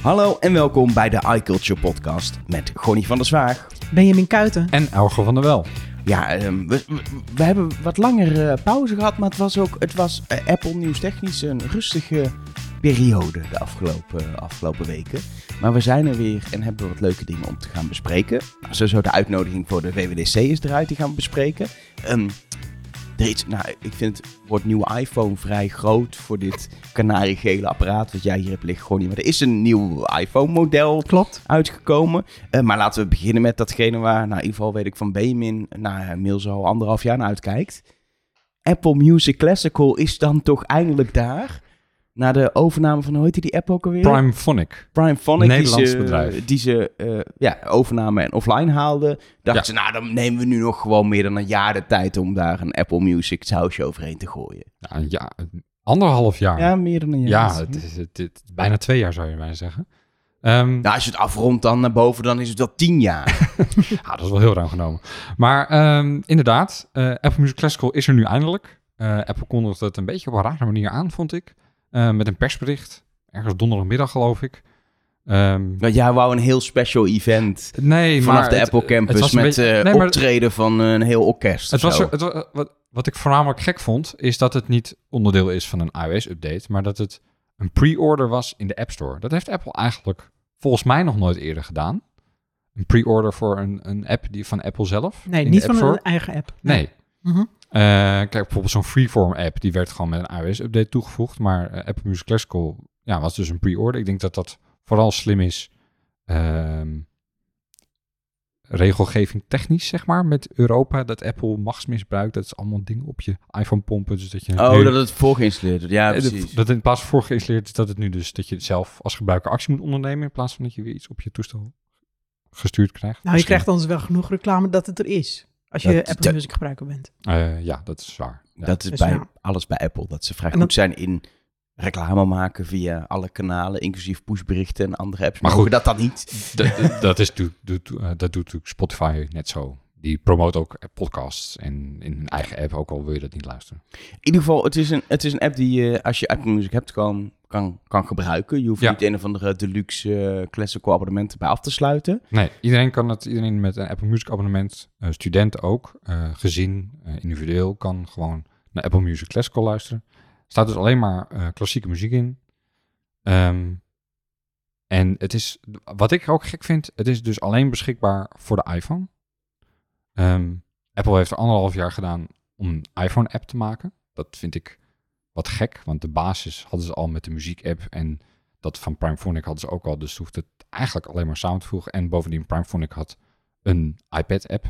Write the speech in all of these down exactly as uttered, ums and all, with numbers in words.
Hallo en welkom bij de iCulture podcast met Gonnie van der Zwaag. Benjamin Kuiten. En Elger van der Wel. Ja, um, we, we, we hebben wat langer uh, pauze gehad, maar het was ook het was uh, Apple nieuwstechnisch een rustige periode de afgelopen, afgelopen weken. Maar we zijn er weer en hebben wat leuke dingen om te gaan bespreken. Nou, sowieso de uitnodiging voor de W W D C is eruit, die gaan we bespreken. Um, er is, nou, ik vind het wordt nieuwe iPhone vrij groot voor dit kanariegele apparaat wat jij hier hebt liggen, Gonnie. Maar er is een nieuw iPhone-model Klopt. uitgekomen. Uh, maar laten we beginnen met datgene waar, nou, in ieder geval weet ik van Benjamin, nou, inmiddels al anderhalf jaar naar uitkijkt. Apple Music Classical is dan toch eindelijk daar. Na de overname van, hoe heet die app ook alweer? Primephonic. Primephonic. Nederlands die ze, bedrijf. Die ze uh, ja, overnamen en offline haalden. Dachten Ja. ze, nou dan nemen we nu nog gewoon meer dan een jaar de tijd om daar een Apple Music sausje overheen te gooien. Ja, ja, anderhalf jaar. Ja, meer dan een jaar. Ja, het is, het, het is bijna twee jaar zou je bijna zeggen. Um, Nou, als je het afrondt dan naar boven, dan is het wel tien jaar. ja, dat is wel heel ruim genomen. Maar um, inderdaad, uh, Apple Music Classical is er nu eindelijk. Uh, Apple kondigde het een beetje op een rare manier aan, vond ik. Uh, met een persbericht. Ergens donderdagmiddag, geloof ik. Um, Want jij wou een heel special event nee, vanaf maar de het, Apple Campus het met beetje, uh, nee, maar optreden van een heel orkest. Het was, zo. het, wat, wat ik voornamelijk gek vond, is dat het niet onderdeel is van een iOS-update, maar dat het een pre-order was in de App Store. Dat heeft Apple eigenlijk volgens mij nog nooit eerder gedaan. Een pre-order voor een, een app die, van Apple zelf. Nee, in niet de App van Store. een eigen app. Nee. Nee. Mm-hmm. Uh, kijk, bijvoorbeeld zo'n Freeform-app, die werd gewoon met een iOS-update toegevoegd, maar uh, Apple Music Classical ja, was dus een pre-order. Ik denk dat dat vooral slim is, um, regelgeving technisch, zeg maar, met Europa, dat Apple machtsmisbruik, dat is allemaal dingen op je iPhone pompen, dus dat je... Oh, nu, dat het voorgeïnstalleerd wordt. Ja, uh, precies. Dat in plaats van voorgeïnstalleerd is, dat het nu dus, dat je zelf als gebruiker actie moet ondernemen, in plaats van dat je weer iets op je toestel gestuurd krijgt. Nou, je krijgt anders wel genoeg reclame dat het er is. Als je Dat- Apple dat- Music gebruiker bent. Uh, ja, dat is waar. Ja. Dat is Dus bij ja. alles bij Apple. Dat ze vrij En goed dat- zijn in reclame maken via alle kanalen, inclusief pushberichten en andere apps. Maar Mogen goed. dat dan niet? dat, dat, is, doet, doet, uh, dat doet natuurlijk Spotify net zo. Die promoot ook podcasts en in hun eigen app, ook al wil je dat niet luisteren. In ieder geval, het is een, het is een app die je, als je Apple Music hebt, kan, kan, kan gebruiken. Je hoeft Ja. niet een of andere deluxe uh, classical abonnement bij af te sluiten. Nee, iedereen kan het, iedereen met een Apple Music abonnement, uh, studenten ook, uh, gezin, uh, individueel, kan gewoon naar Apple Music Classical luisteren. Er staat dus alleen maar uh, klassieke muziek in. Um, en het is, wat ik ook gek vind, het is dus alleen beschikbaar voor de iPhone. Um, Apple heeft er anderhalf jaar gedaan om een iPhone-app te maken. Dat vind ik wat gek, want de basis hadden ze al met de muziek-app en dat van Primephonic hadden ze ook al, dus hoeft het eigenlijk alleen maar samen te voegen. En bovendien, Primephonic had een iPad-app.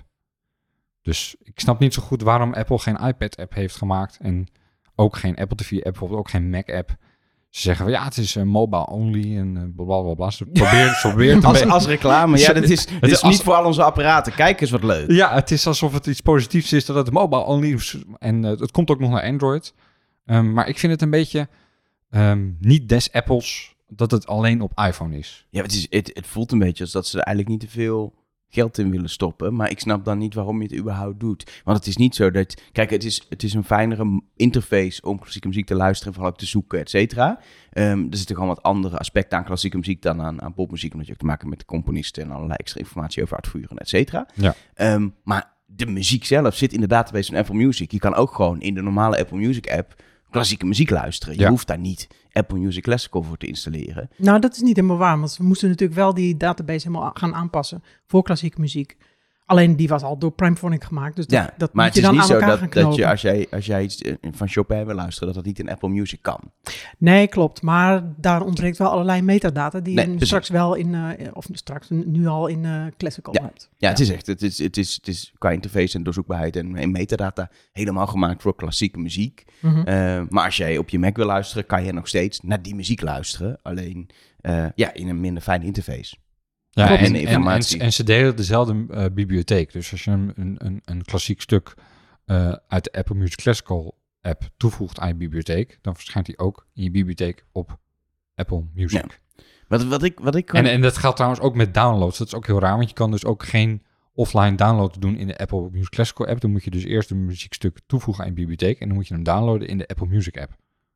Dus ik snap niet zo goed waarom Apple geen iPad-app heeft gemaakt en ook geen Apple T V-app, bijvoorbeeld ook geen Mac-app. Ze zeggen van ja, het is uh, mobile only en uh, blablabla. Ze proberen, ze proberen het Als, een als reclame, ja, dat is, dit is is als- niet voor al onze apparaten. Kijk eens wat leuk. Ja, het is alsof het iets positiefs is dat het mobile only is. En uh, het komt ook nog naar Android. Um, maar ik vind het een beetje um, niet des Apples dat het alleen op iPhone is. Ja, het, is, het, het voelt een beetje als dat ze er eigenlijk niet te veel geld in willen stoppen. Maar ik snap dan niet waarom je het überhaupt doet. Want het is niet zo dat... Kijk, het is, het is een fijnere interface om klassieke muziek te luisteren, vooral ook te zoeken, et cetera. Um, er zitten gewoon wat andere aspecten aan klassieke muziek dan aan, aan popmuziek, omdat je ook te maken hebt met de componisten en allerlei extra informatie over uitvoeren, et cetera. Ja. Um, maar de muziek zelf zit in de database van Apple Music. Je kan ook gewoon in de normale Apple Music app klassieke muziek luisteren. Je Ja. hoeft daar niet Apple Music Classical voor te installeren. Nou, dat is niet helemaal waar, want we moesten natuurlijk wel die database helemaal a- gaan aanpassen voor klassieke muziek. Alleen die was al door Primephonic gemaakt, dus dat, Ja, dat maar moet het je is dan niet aan zo elkaar dat, gaan dat knopen. je als jij, als jij iets eh, van Chopin wil luisteren, dat dat niet in Apple Music kan. Nee, klopt. Maar daar ontbreekt wel allerlei metadata die Nee, je precies. straks wel in, uh, of straks nu al in uh, Classical Ja. hebt. Ja, het is echt, het is, het is, het is qua interface en doorzoekbaarheid en, en metadata helemaal gemaakt voor klassieke muziek. Mhm. Uh, maar als jij op je Mac wil luisteren, kan je nog steeds naar die muziek luisteren. Alleen uh, ja, in een minder fijne interface. Ja, Klopt. en, En en, en, informatie. en ze delen dezelfde uh, bibliotheek. Dus als je een, een, een klassiek stuk uh, uit de Apple Music Classical app toevoegt aan je bibliotheek, dan verschijnt die ook in je bibliotheek op Apple Music. Ja. Wat, wat ik, wat ik En, en dat geldt trouwens ook met downloads. Dat is ook heel raar, want je kan dus ook geen offline download doen in de Apple Music Classical app. Dan moet je dus eerst een muziekstuk toevoegen aan je bibliotheek en dan moet je hem downloaden in de Apple Music app.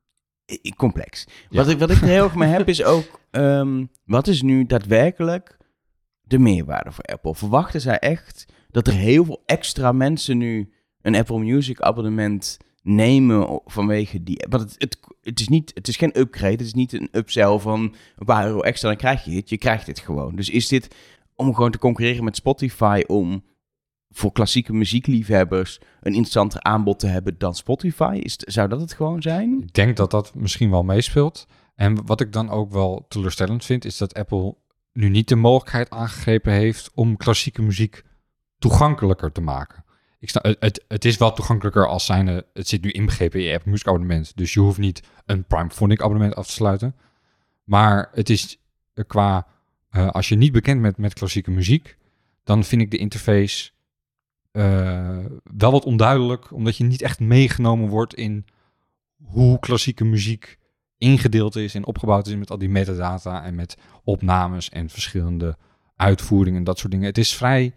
uh, complex. Ja. Wat, ik, wat ik er heel erg mee heb is ook, um, wat is nu daadwerkelijk de meerwaarde voor Apple? Verwachten zij echt dat er heel veel extra mensen nu een Apple Music abonnement nemen vanwege die... Want het, het, het, is niet, het is geen upgrade, het is niet een upsell van een paar euro extra, dan krijg je het. Je krijgt het gewoon. Dus is dit om gewoon te concurreren met Spotify, om voor klassieke muziekliefhebbers een interessanter aanbod te hebben dan Spotify? Is, zou dat het gewoon zijn? Ik denk dat dat misschien wel meespeelt. En wat ik dan ook wel teleurstellend vind, is dat Apple nu niet de mogelijkheid aangegrepen heeft om klassieke muziek toegankelijker te maken. Ik snap, het, het is wel toegankelijker als zijnde, het zit nu inbegrepen in je Apple Music abonnement, dus je hoeft niet een Primephonic abonnement af te sluiten. Maar het is qua, uh, als je niet bekend bent met klassieke muziek, dan vind ik de interface uh, wel wat onduidelijk, omdat je niet echt meegenomen wordt in hoe klassieke muziek ingedeeld is en opgebouwd is met al die metadata en met opnames en verschillende uitvoeringen en dat soort dingen. Het is vrij...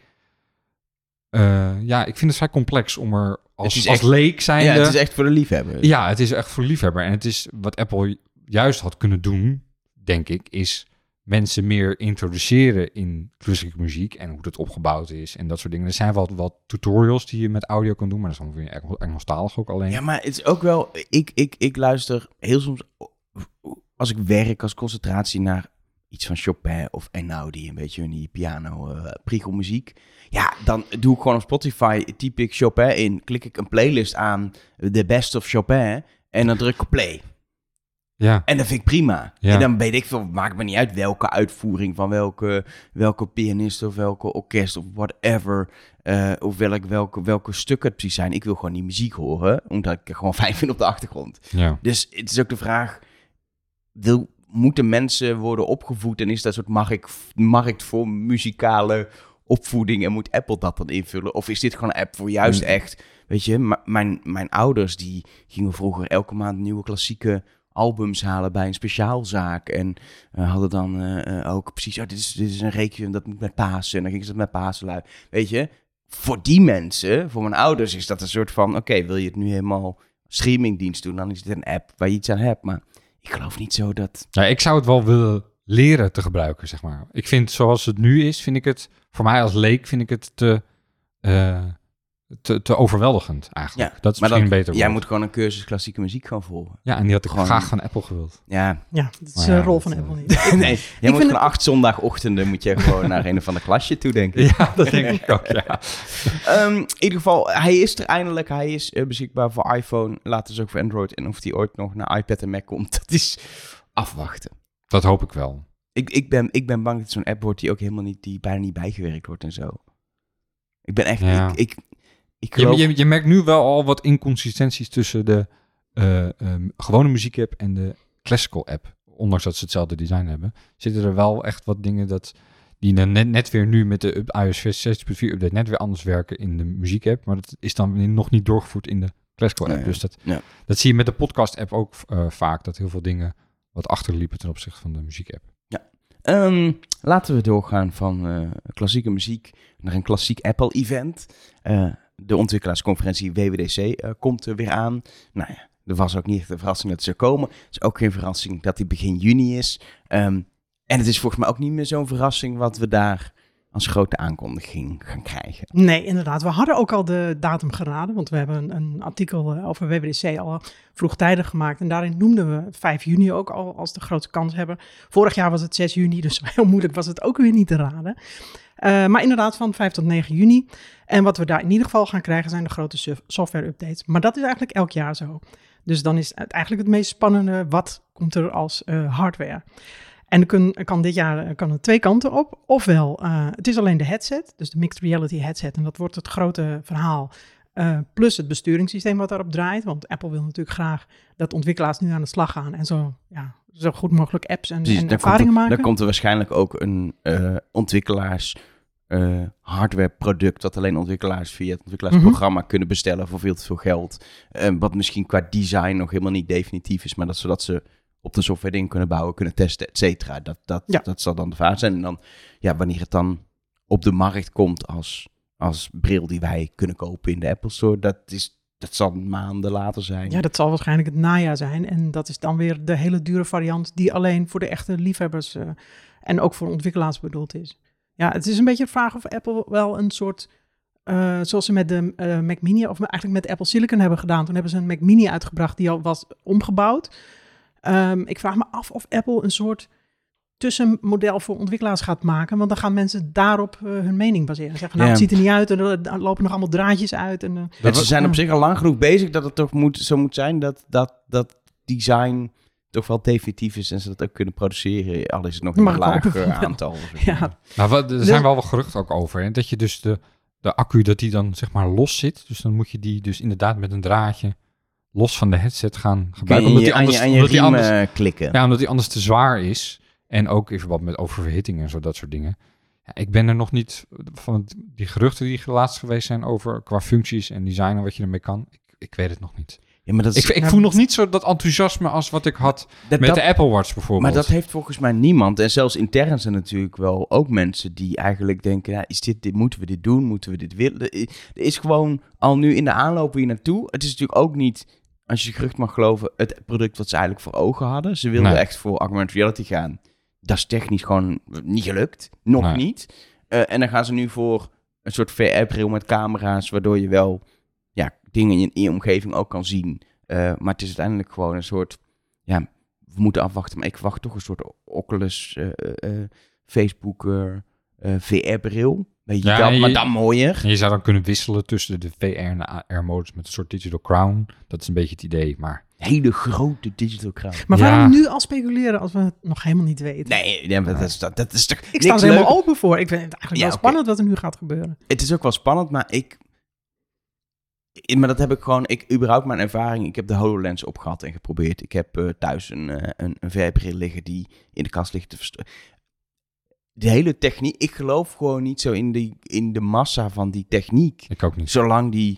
Uh, ja, ik vind het vrij complex om er als, als echt, leek zijnde... Ja, het is echt voor de liefhebber. Ja, het is echt voor de liefhebber. En het is wat Apple juist had kunnen doen, denk ik, is mensen meer introduceren in klassieke muziek en hoe het opgebouwd is en dat soort dingen. Er zijn wel wat tutorials die je met audio kan doen, maar dat is dan weer Engelstalig ook alleen. Ja, maar het is ook wel... Ik, ik, ik luister heel soms, als ik werk, als concentratie naar iets van Chopin of Einaudi, een beetje die piano, uh, priegelmuziek. Ja, dan doe ik gewoon op Spotify, typ ik Chopin in, klik ik een playlist aan, The Best of Chopin, en dan druk ik play. Ja. En dat vind ik prima. Ja. En dan weet ik veel, maakt me niet uit welke uitvoering van welke, welke pianist of welke orkest of whatever, uh, of welk, welke, welke stukken het precies zijn. Ik wil gewoon die muziek horen, omdat ik het gewoon fijn vind op de achtergrond. Ja. Dus het is ook de vraag, wil... moeten mensen worden opgevoed en is dat een soort markt, markt voor muzikale opvoeding en moet Apple dat dan invullen? Of is dit gewoon een app voor juist echt, weet je, m- mijn, mijn ouders die gingen vroeger elke maand nieuwe klassieke albums halen bij een speciaalzaak en uh, hadden dan uh, ook precies, oh, dit is, dit is een requiem, dat moet met Pasen en dan gingen ze dat met Pasen luiden. Weet je, voor die mensen, voor mijn ouders is dat een soort van, oké, okay, wil je het nu helemaal streamingdienst doen, dan is het een app waar je iets aan hebt, maar ik geloof niet zo dat... Ja, ik zou het wel willen leren te gebruiken, zeg maar. Ik vind, zoals het nu is, vind ik het... Voor mij als leek vind ik het te, uh, te, te overweldigend, eigenlijk. Ja, dat is misschien dan, beter woord. Jij moet gewoon een cursus klassieke muziek gaan volgen. Ja, en die had ik gewoon graag van Apple gewild. Ja, ja dat is maar een ja, rol van dat, Apple niet. Nee, jij moet gewoon acht zondagochtenden moet je gewoon naar een of ander klasje toe, denk ik. Ja, dat denk ik ook, ja. um, in ieder geval, hij is er eindelijk. Hij is uh, beschikbaar voor iPhone. Later dus ook voor Android. En of die ooit nog naar iPad en Mac komt, dat is afwachten. Dat hoop ik wel. Ik, ik, ben, ik ben bang dat het zo'n app wordt die ook helemaal niet, die bijna niet bijgewerkt wordt en zo. Ik ben echt... Ja. Ik, ik, ik geloof... je, je, je merkt nu wel al wat inconsistenties tussen de uh, um, gewone muziekapp en de classical app. Ondanks dat ze hetzelfde design hebben, zitten er wel echt wat dingen dat die net, net weer nu met de iOS zestien punt vier update net weer anders werken in de muziekapp. Maar dat is dan nog niet doorgevoerd in de classical app. Nee, dus dat, ja. dat zie je met de podcast app ook uh, vaak, dat heel veel dingen wat achterliepen ten opzichte van de muziekapp. Ja. Um, laten we doorgaan van uh, klassieke muziek naar een klassiek Apple-event. Uh, de ontwikkelaarsconferentie W W D C uh, komt er weer aan. Nou ja, er was ook niet echt een verrassing dat ze komen. Het is ook geen verrassing dat die begin juni is. Um, en het is volgens mij ook niet meer zo'n verrassing wat we daar als grote aankondiging gaan krijgen. Nee, inderdaad. We hadden ook al de datum geraden, want we hebben een, een artikel uh, over W W D C al vroegtijdig gemaakt. En daarin noemden we vijf juni ook al als de grote kans hebben. Vorig jaar was het zes juni, dus heel moeilijk was het ook weer niet te raden. Uh, maar inderdaad van vijf tot negen juni. En wat we daar in ieder geval gaan krijgen zijn de grote software-updates. Maar dat is eigenlijk elk jaar zo. Dus dan is het eigenlijk het meest spannende, wat komt er als uh, hardware? En er kan, kan dit jaar kan er twee kanten op. Ofwel, uh, het is alleen de headset, dus de mixed reality headset. En dat wordt het grote verhaal. Uh, plus het besturingssysteem wat daarop draait. Want Apple wil natuurlijk graag dat ontwikkelaars nu aan de slag gaan. En zo, ja, zo goed mogelijk apps en, Precies, en dan ervaringen komt er, maken. Dan komt er waarschijnlijk ook een uh, ontwikkelaars uh, hardware product. Dat alleen ontwikkelaars via het ontwikkelaarsprogramma mm-hmm. kunnen bestellen voor veel te veel geld. Uh, wat misschien qua design nog helemaal niet definitief is. Maar dat zodat ze op de software dingen kunnen bouwen, kunnen testen, et cetera. Dat, dat, ja. dat zal dan de fase zijn. En dan, ja, wanneer het dan op de markt komt als, als bril die wij kunnen kopen in de Apple Store, dat is dat zal maanden later zijn. Ja, dat zal waarschijnlijk het najaar zijn. En dat is dan weer de hele dure variant die alleen voor de echte liefhebbers uh, en ook voor ontwikkelaars bedoeld is. Ja, het is een beetje de vraag of Apple wel een soort, uh, zoals ze met de uh, Mac Mini, of eigenlijk met de Apple Silicon hebben gedaan. Toen hebben ze een Mac Mini uitgebracht die al was omgebouwd. Um, ik vraag me af of Apple een soort tussenmodel voor ontwikkelaars gaat maken. Want dan gaan mensen daarop uh, hun mening baseren. Zeggen, nou, ja. het ziet er niet uit en er lopen nog allemaal draadjes uit. En, uh, En ze zijn op zich al lang genoeg bezig dat het toch moet, zo moet zijn dat, dat, dat design toch wel definitief is en ze dat ook kunnen produceren, al is het nog in een lager aantal. Ja. Nou, wat, er zijn wel wel geruchten ook over. Hè? Dat je dus de, de accu, dat die dan zeg maar los zit. Dus dan moet je die dus inderdaad met een draadje los van de headset gaan gebruiken. Kun je omdat die anders, aan je, aan je riem anders, klikken. Ja, omdat die anders te zwaar is. En ook in verband met oververhitting en zo, dat soort dingen. Ja, ik ben er nog niet van die geruchten die laatst geweest zijn over qua functies en design en wat je ermee kan. Ik, ik weet het nog niet. Ja, maar dat is, ik ik ja, voel nog niet zo dat enthousiasme als wat ik had dat, met dat, de Apple Watch bijvoorbeeld. Maar dat heeft volgens mij niemand. En zelfs intern zijn natuurlijk wel ook mensen die eigenlijk denken, ja, is dit, dit, moeten we dit doen? Moeten we dit willen? Er is gewoon al nu in de aanloop hier naartoe. Het is natuurlijk ook niet, als je gerucht mag geloven, het product wat ze eigenlijk voor ogen hadden. Ze wilden nee. echt voor augmented reality gaan. Dat is technisch gewoon niet gelukt. Nog nee. niet. Uh, en dan gaan ze nu voor een soort V R-bril met camera's, waardoor je wel ja, dingen in, in je omgeving ook kan zien. Uh, maar het is uiteindelijk gewoon een soort, ja, we moeten afwachten. Maar ik verwacht toch een soort Oculus, uh, uh, Facebook, uh, uh, V R-bril. Weet je, ja, dat, je maar dan mooier. En je zou dan kunnen wisselen tussen de V R en de A R-modus met een soort digital crown. Dat is een beetje het idee, maar... Hele grote digital crown. Maar waarom ja. nu al speculeren als we het nog helemaal niet weten? Nee, nee maar dat is, dat, dat is toch Ik sta er helemaal open voor. Ik vind het eigenlijk ja, wel spannend okay. wat er nu gaat gebeuren. Het is ook wel spannend, maar ik... Maar dat heb ik gewoon... Ik, überhaupt mijn ervaring... Ik heb de HoloLens opgehad en geprobeerd. Ik heb uh, thuis een, uh, een, een V R-bril liggen die in de kast ligt te verstoren. De hele techniek... Ik geloof gewoon niet zo in, die, in de massa van die techniek. Ik ook niet. Zolang die...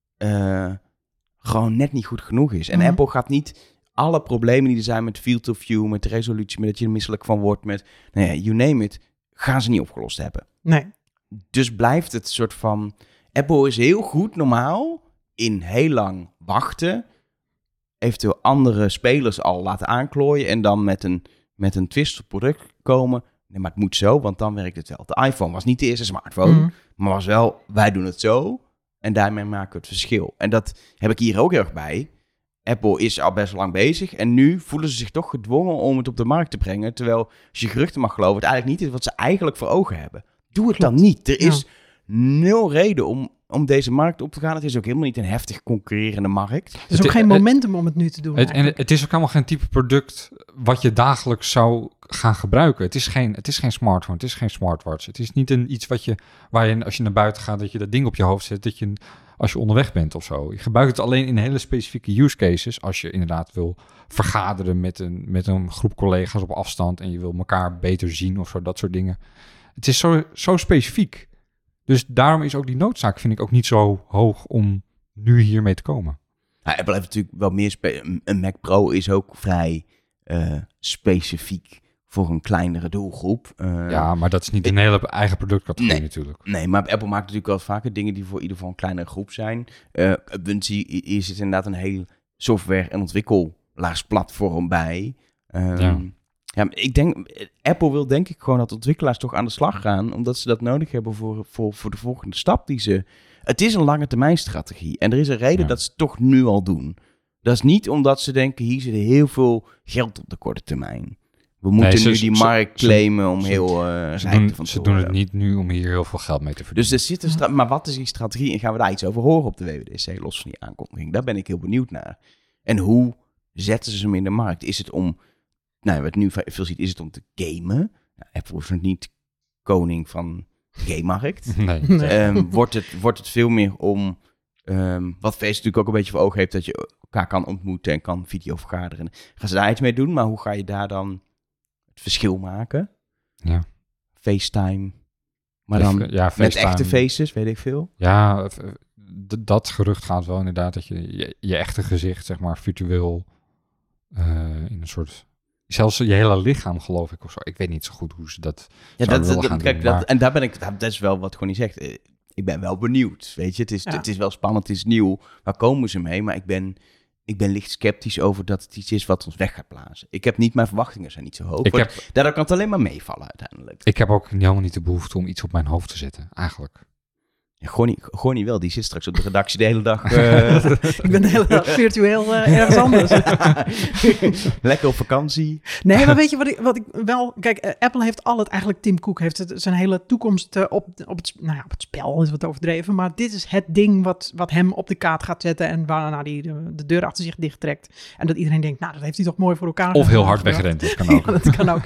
Uh, gewoon net niet goed genoeg is. En mm-hmm. Apple gaat niet alle problemen die er zijn met field of view, met de resolutie, met dat je er misselijk van wordt, met, nou ja, you name it, gaan ze niet opgelost hebben. Nee. Dus blijft het soort van, Apple is heel goed normaal in heel lang wachten, eventueel andere spelers al laten aanklooien en dan met een, met een twist product komen. Nee, maar het moet zo, want dan werkt het wel. De iPhone was niet de eerste smartphone, mm-hmm. maar was wel, wij doen het zo. En daarmee maken we het verschil. En dat heb ik hier ook heel erg bij. Apple is al best lang bezig. En nu voelen ze zich toch gedwongen om het op de markt te brengen. Terwijl, als je geruchten mag geloven, het eigenlijk niet is wat ze eigenlijk voor ogen hebben. Doe het Klopt. dan niet. Er is ja. nul reden om, om deze markt op te gaan. Het is ook helemaal niet een heftig concurrerende markt. Er is ook het, geen momentum het, om het nu te doen. Het, en het is ook helemaal geen type product wat je dagelijks zou gaan gebruiken. Het is geen, het is geen smartphone, het is geen smartwatch. Het is niet een, iets wat je, waar je, als je naar buiten gaat, dat je dat ding op je hoofd zet, dat je, als je onderweg bent of zo. Je gebruikt het alleen in hele specifieke use cases, als je inderdaad wil vergaderen met een, met een groep collega's op afstand en je wil elkaar beter zien of zo, dat soort dingen. Het is zo, zo specifiek. Dus daarom is ook die noodzaak, vind ik, ook niet zo hoog om nu hiermee te komen. Nou, Apple heeft natuurlijk wel meer... Spe- een Mac Pro is ook vrij uh, specifiek voor een kleinere doelgroep. Uh, ja, maar dat is niet een hele eigen productcategorie nee, natuurlijk. Nee, maar Apple maakt natuurlijk wel vaker dingen die voor ieder geval een kleinere groep zijn. Uh, hier zit inderdaad een heel software- en ontwikkelaarsplatform bij. Um, ja. Ja, ik denk, Apple wil denk ik gewoon dat ontwikkelaars toch aan de slag gaan, omdat ze dat nodig hebben voor, voor, voor de volgende stap die ze... Het is een lange termijn strategie en er is een reden ja. dat ze het toch nu al doen. Dat is niet omdat ze denken, hier zit heel veel geld op de korte termijn. We moeten nee, ze, nu die markt ze, claimen ze, om ze, heel uh, ze doen, van Ze doen het niet nu om hier heel veel geld mee te verdienen. Dus er zit een stra- maar wat is die strategie? En gaan we daar iets over horen op de W W D C, los van die aankondiging? Daar ben ik heel benieuwd naar. En hoe zetten ze hem in de markt? Is het om... Nou, wat nu veel ziet, is het om te gamen. Nou, Apple is nog niet koning van de game-markt. Nee. nee. Um, wordt, het, wordt het veel meer om... Um, wat Face natuurlijk ook een beetje voor ogen heeft, dat je elkaar kan ontmoeten en kan videovergaderen. Gaan ze daar iets mee doen, maar hoe ga je daar dan het verschil maken? Ja. FaceTime. Maar dan ja, FaceTime, met echte faces, weet ik veel. Ja, d- dat gerucht gaat wel inderdaad, dat je je, je echte gezicht, zeg maar, virtueel uh, in een soort... Zelfs je hele lichaam, geloof ik, of zo. Ik weet niet zo goed hoe ze dat ja, dat, willen dat, gaan kijk, doen. Dat, maar... En daar ben ik... Dat is wel wat gewoon niet zegt. ik ben wel benieuwd, weet je. Het is, Ja. het is wel spannend, het is nieuw. Waar komen ze mee? Maar ik ben, ik ben licht sceptisch over dat het iets is wat ons weg gaat blazen. Ik heb niet, mijn verwachtingen zijn niet zo hoog. Ik heb, Daardoor kan het alleen maar meevallen uiteindelijk. ik heb ook helemaal niet de behoefte om iets op mijn hoofd te zetten, eigenlijk. Ja, Gonnie, Gonnie wel, die zit straks op de redactie de hele dag. Uh... Ik ben de hele dag virtueel uh, ergens anders. Lekker op vakantie. Nee, maar weet je wat ik, wat ik wel... Kijk, uh, Apple heeft al het... Eigenlijk Tim Cook heeft het, zijn hele toekomst uh, op, op, het, nou ja, op het spel, is wat overdreven. Maar dit is het ding wat, wat hem op de kaart gaat zetten. En waarna hij de, de deur achter zich dichttrekt. En dat iedereen denkt, nou, dat heeft hij toch mooi voor elkaar. Of heel hard weggerend, dat kan ook. Ja, dat kan ook.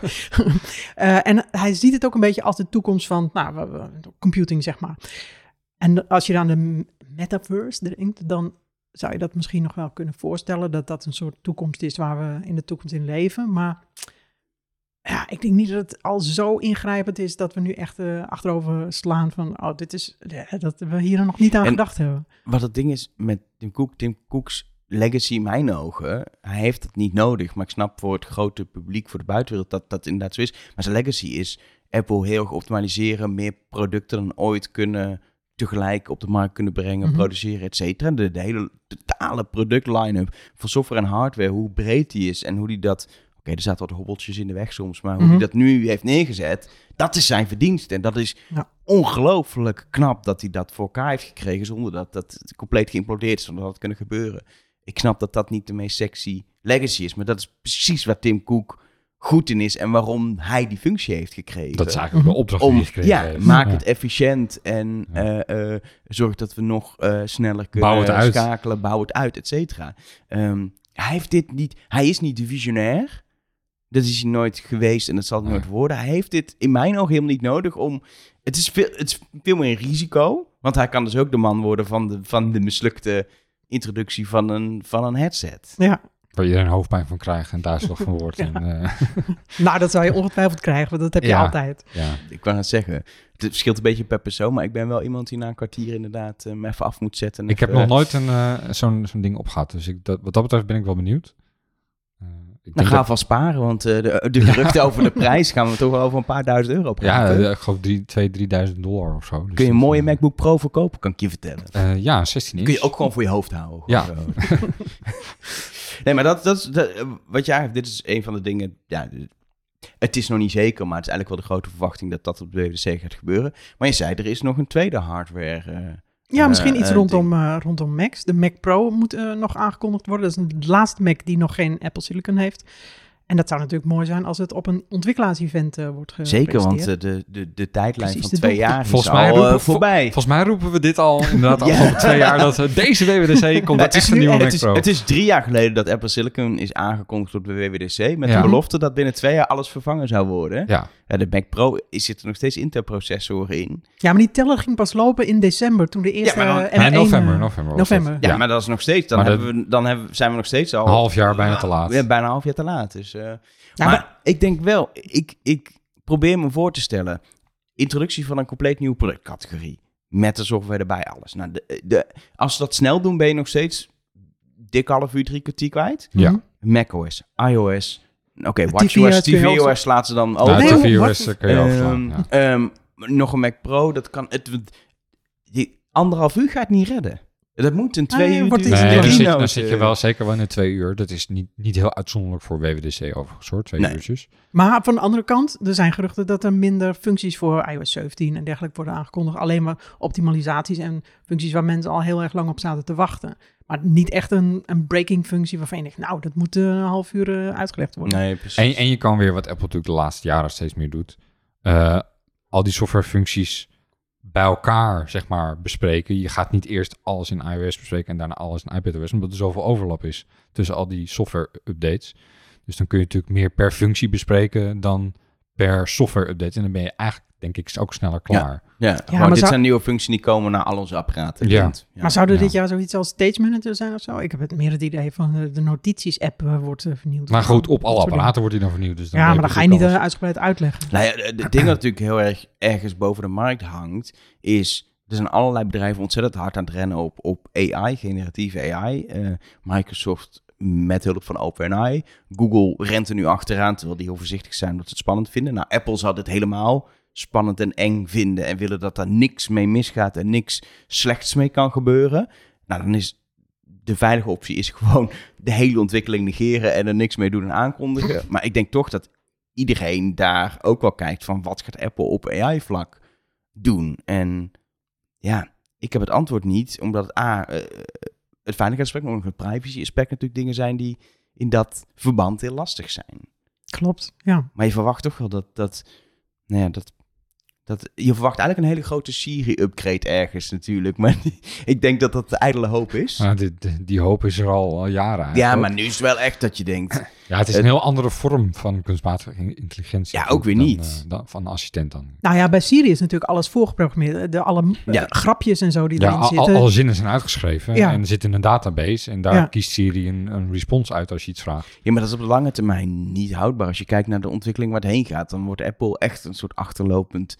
uh, en hij ziet het ook een beetje als de toekomst van nou, computing, zeg maar. En als je aan de metaverse denkt, dan zou je dat misschien nog wel kunnen voorstellen, dat dat een soort toekomst is waar we in de toekomst in leven. Maar ja, ik denk niet dat het al zo ingrijpend is dat we nu echt uh, achterover slaan van, oh, dit is, dat we hier nog niet aan en gedacht hebben. Wat het ding is met Tim Cook, Tim Cook's legacy in mijn ogen, hij heeft het niet nodig, maar ik snap voor het grote publiek, voor de buitenwereld, dat dat inderdaad zo is. Maar zijn legacy is Apple heel erg optimaliseren, meer producten dan ooit kunnen tegelijk op de markt kunnen brengen, mm-hmm. produceren, et cetera. De, de hele totale product line-up van software en hardware, hoe breed die is en hoe die dat... Oké, okay, er zaten wat hobbeltjes in de weg soms, maar hoe mm-hmm. hij dat nu heeft neergezet, dat is zijn verdienste. En dat is ja. ongelooflijk knap dat hij dat voor elkaar heeft gekregen zonder dat dat compleet geïmplodeerd is, zonder dat het kunnen gebeuren. Ik snap dat dat niet de meest sexy legacy is, maar dat is precies waar Tim Cook goed in is en waarom hij die functie heeft gekregen. Dat is eigenlijk de opdracht om, die hij gekregen ja, heeft. maak ja. het efficiënt en ja. uh, uh, zorg dat we nog uh, sneller bouw het kunnen uit. schakelen, bouw het uit, et cetera. Um, hij heeft dit niet, hij is niet de visionair. Dat is hij nooit geweest en dat zal hij nooit worden. Hij heeft dit in mijn ogen helemaal niet nodig om... Het is veel, het is veel meer een risico, want hij kan dus ook de man worden van de, van de mislukte introductie van een, van een headset. Ja. Waar iedereen hoofdpijn van krijgt en duizelig van wordt. ja. en, uh... Nou, dat zou je ongetwijfeld krijgen, want dat heb je ja. altijd. Ja. Ik wou het zeggen, het verschilt een beetje per persoon, maar ik ben wel iemand die na een kwartier inderdaad uh, me even af moet zetten. Ik even, heb nog nooit een, uh, zo'n, zo'n ding opgehad, dus ik, dat, wat dat betreft ben ik wel benieuwd. Uh, ik dan ga dat... van sparen, want uh, de, de geruchten ja. over de prijs gaan we toch wel over een paar duizend euro praten. Ja, ik geloof tweeduizend, drieduizend dollar of zo. Dus kun je een mooie uh, MacBook Pro verkopen, kan ik je vertellen. Uh, ja, zestien inch. Kun je ook gewoon voor je hoofd houden. Ja. Nee, maar dat, dat, dat, wat jij hebt, dit is een van de dingen, ja, het is nog niet zeker, maar het is eigenlijk wel de grote verwachting dat dat op de W W D C gaat gebeuren. Maar je zei, er is nog een tweede hardware. Uh, ja, misschien uh, iets uh, rondom, uh, rondom Macs. De Mac Pro moet uh, nog aangekondigd worden. Dat is de laatste Mac die nog geen Apple Silicon heeft. En dat zou natuurlijk mooi zijn als het op een ontwikkelaars-event uh, wordt gepresenteerd. Zeker, want uh, de, de, de tijdlijn Precies, van twee jaar volgens is mij al roepen, uh, voorbij. Vol, volgens mij roepen we dit al inderdaad de afgelopen twee jaar, dat uh, deze W W D C komt er echt een nieuwe Mac is, Pro. Het is drie jaar geleden dat Apple Silicon is aangekondigd op de W W D C, met ja. de belofte dat binnen twee jaar alles vervangen zou worden. Ja. Ja, de Mac Pro is, zit er nog steeds Intel-processoren in. Ja, maar die teller ging pas lopen in december, toen de eerste ja, maar dan, uh, M één... Nee, november. november, november. Ja, ja, maar dat is nog steeds, dan, maar hebben we, dan hebben, zijn we nog steeds al... Een half jaar bijna te laat. Ja, bijna een half jaar te laat. Dus, uh, ja, maar, maar ik denk wel, ik, ik probeer me voor te stellen, introductie van een compleet nieuwe productcategorie, met de software erbij, alles. Nou, de, de, als ze dat snel doen, ben je nog steeds dik half uur, drie kwartier kwijt. Ja. macOS, iOS... Oké, okay, WatchOS, tvOS laat ze dan over. Nou, tvOS kun je um, overslaan. Ja. Um, nog een Mac Pro, dat kan... Het, die anderhalf uur gaat niet redden. Dat moet een twee ah, uur... Wordt nee, dan, dan, zit, dan zit je wel zeker wel in de twee uur. Dat is niet, niet heel uitzonderlijk voor W W D C overigens, hoor. Twee nee. uurtjes. Maar van de andere kant, er zijn geruchten dat er minder functies voor iOS zeventien en dergelijke worden aangekondigd. Alleen maar optimalisaties en functies waar mensen al heel erg lang op zaten te wachten. Maar niet echt een, een breaking functie waarvan je denkt, nou, dat moet een half uur uh, uitgelegd worden. Nee, precies. En, en je kan weer, wat Apple natuurlijk de laatste jaren steeds meer doet, uh, al die softwarefuncties bij elkaar, zeg maar, bespreken. Je gaat niet eerst alles in iOS bespreken en daarna alles in iPadOS, omdat er zoveel overlap is tussen al die software-updates. Dus dan kun je natuurlijk meer per functie bespreken dan per software-update. En dan ben je eigenlijk, denk ik, ook sneller klaar. Ja, ja, ja maar dit zou... zijn nieuwe functies die komen naar al onze apparaten. Ja. Ja. Maar zou er ja. dit jaar zoiets als Stage Manager zijn of zo? Ik heb het meer het idee van de notities-app uh, wordt uh, vernieuwd. Maar goed, op alle apparaten wordt die dan vernieuwd. Dus dan ja, maar dan ga je niet uh, uitgebreid uitleggen. Nou ja, het ding dat natuurlijk heel erg ergens boven de markt hangt, is... Er zijn allerlei bedrijven ontzettend hard aan het rennen op, op A I, generatieve A I. Uh, Microsoft met hulp van OpenAI. Google rent er nu achteraan, terwijl die heel voorzichtig zijn omdat ze het spannend vinden. Nou, Apple zou dit helemaal spannend en eng vinden en willen dat daar niks mee misgaat en niks slechts mee kan gebeuren, nou dan is de veilige optie is gewoon de hele ontwikkeling negeren en er niks mee doen en aankondigen. Maar ik denk toch dat iedereen daar ook wel kijkt van wat gaat Apple op A I-vlak doen. En ja, ik heb het antwoord niet, omdat het A, uh, het veiligheidsaspect, maar ook het privacy-aspect natuurlijk dingen zijn die in dat verband heel lastig zijn. Klopt, ja. Maar je verwacht toch wel dat, dat, nou ja, dat, dat je verwacht eigenlijk een hele grote Siri-upgrade ergens natuurlijk. Maar die, ik denk dat dat de ijdele hoop is. Nou, die, die, die hoop is er al, al jaren eigenlijk. Ja, maar nu is het wel echt dat je denkt... Ja, het is een heel andere vorm van kunstmatige intelligentie. Ja, ook weer dan, niet. Uh, dan, van een assistent dan. Nou ja, bij Siri is natuurlijk alles voorgeprogrammeerd. De, alle ja. uh, grapjes en zo die ja, erin al, zitten. alle zinnen zijn uitgeschreven Ja. en zitten in een database. En daar Ja. kiest Siri een, een respons uit als je iets vraagt. Ja, maar dat is op de lange termijn niet houdbaar. Als je kijkt naar de ontwikkeling waar het heen gaat, dan wordt Apple echt een soort achterlopend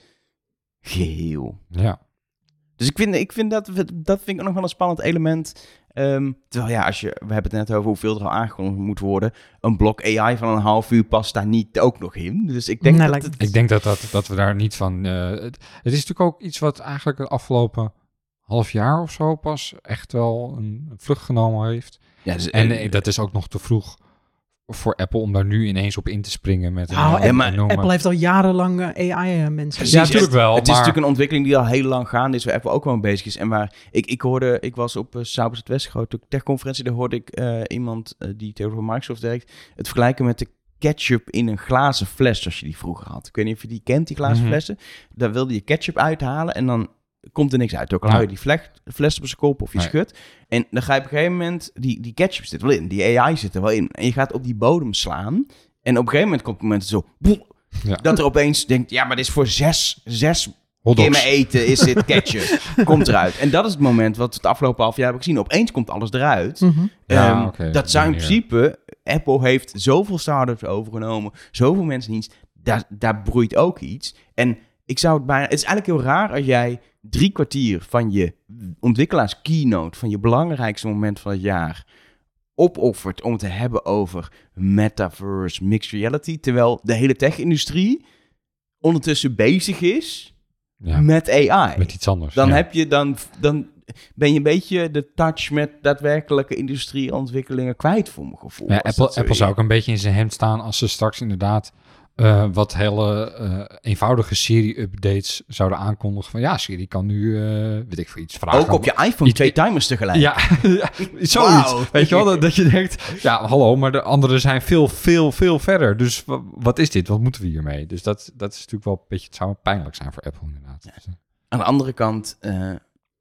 geheel. Ja. Dus ik vind, ik vind dat, dat vind ik ook nog wel een spannend element. Um, terwijl ja, als je, we hebben het net over hoeveel er al aangekondigd moet worden. Een blok A I van een half uur past daar niet ook nog in. Dus ik denk Nee, dat lijkt het... Ik denk dat, dat, dat we daar niet van... Uh, het, het is natuurlijk ook iets wat eigenlijk het afgelopen half jaar of zo pas echt wel een vlucht genomen heeft. Ja, dus, En uh, uh, dat is ook nog te vroeg voor Apple om daar nu ineens op in te springen met Nou, een ja, maar enorme... Apple heeft al jarenlang uh, A I-mensen. Precies, Ja, natuurlijk wel, Het is maar- natuurlijk een ontwikkeling die al heel lang gaande is, waar Apple ook wel mee bezig is. En waar ik, ik hoorde, ik was op uh, Sabers West, grote techconferentie, daar hoorde ik uh, iemand uh, die tegenover Microsoft werkt, het vergelijken met de ketchup in een glazen fles, zoals je die vroeger had. Ik weet niet of je die kent, die glazen Mhm. flessen. Daar wilde je ketchup uithalen en dan komt er niks uit. Ook al Ja. hou je die fles, fles op zijn kop of je Nee. schudt. En dan ga je op een gegeven moment, die, die ketchup zit er wel in, die A I zit er wel in. En je gaat op die bodem slaan. En op een gegeven moment komt het moment zo... boe, Ja. dat er opeens denkt, ja, maar dit is voor zes, zes Hotdogs. keer mijn eten is dit ketchup. Komt eruit. En dat is het moment wat we het afgelopen half jaar hebben gezien. Opeens komt alles eruit. Mhm. Ja, Ehm, oké, dat op zou in die manier. principe... Apple heeft zoveel startups overgenomen. Zoveel mensen in dienst. Daar, daar broeit ook iets. En ik zou het bijna... Het is eigenlijk heel raar als jij drie kwartier van je ontwikkelaars keynote, van je belangrijkste moment van het jaar, opoffert om het te hebben over metaverse, mixed reality, terwijl de hele tech-industrie ondertussen bezig is Ja, met A I. met iets anders. Dan ja. heb je dan, dan ben je een beetje de touch met daadwerkelijke industrieontwikkelingen kwijt voor mijn gevoel. Ja, Als Apple, dat zo Apple is. zou ook een beetje in zijn hemd staan als ze straks inderdaad uh, wat hele uh, eenvoudige Siri-updates zouden aankondigen. Van ja, Siri kan nu, uh, weet ik veel, iets vragen. Ook op je iPhone Iets- twee timers tegelijk. Ja, ja, zoiets. Wauw. Weet je wel, dat, dat je denkt, ja, hallo, maar de anderen zijn veel, veel, veel verder. Dus wa- wat is dit? Wat moeten we hiermee? Dus dat, dat is natuurlijk wel een beetje, het zou pijnlijk zijn voor Apple inderdaad. Ja. Dus, uh, Aan de andere kant, uh,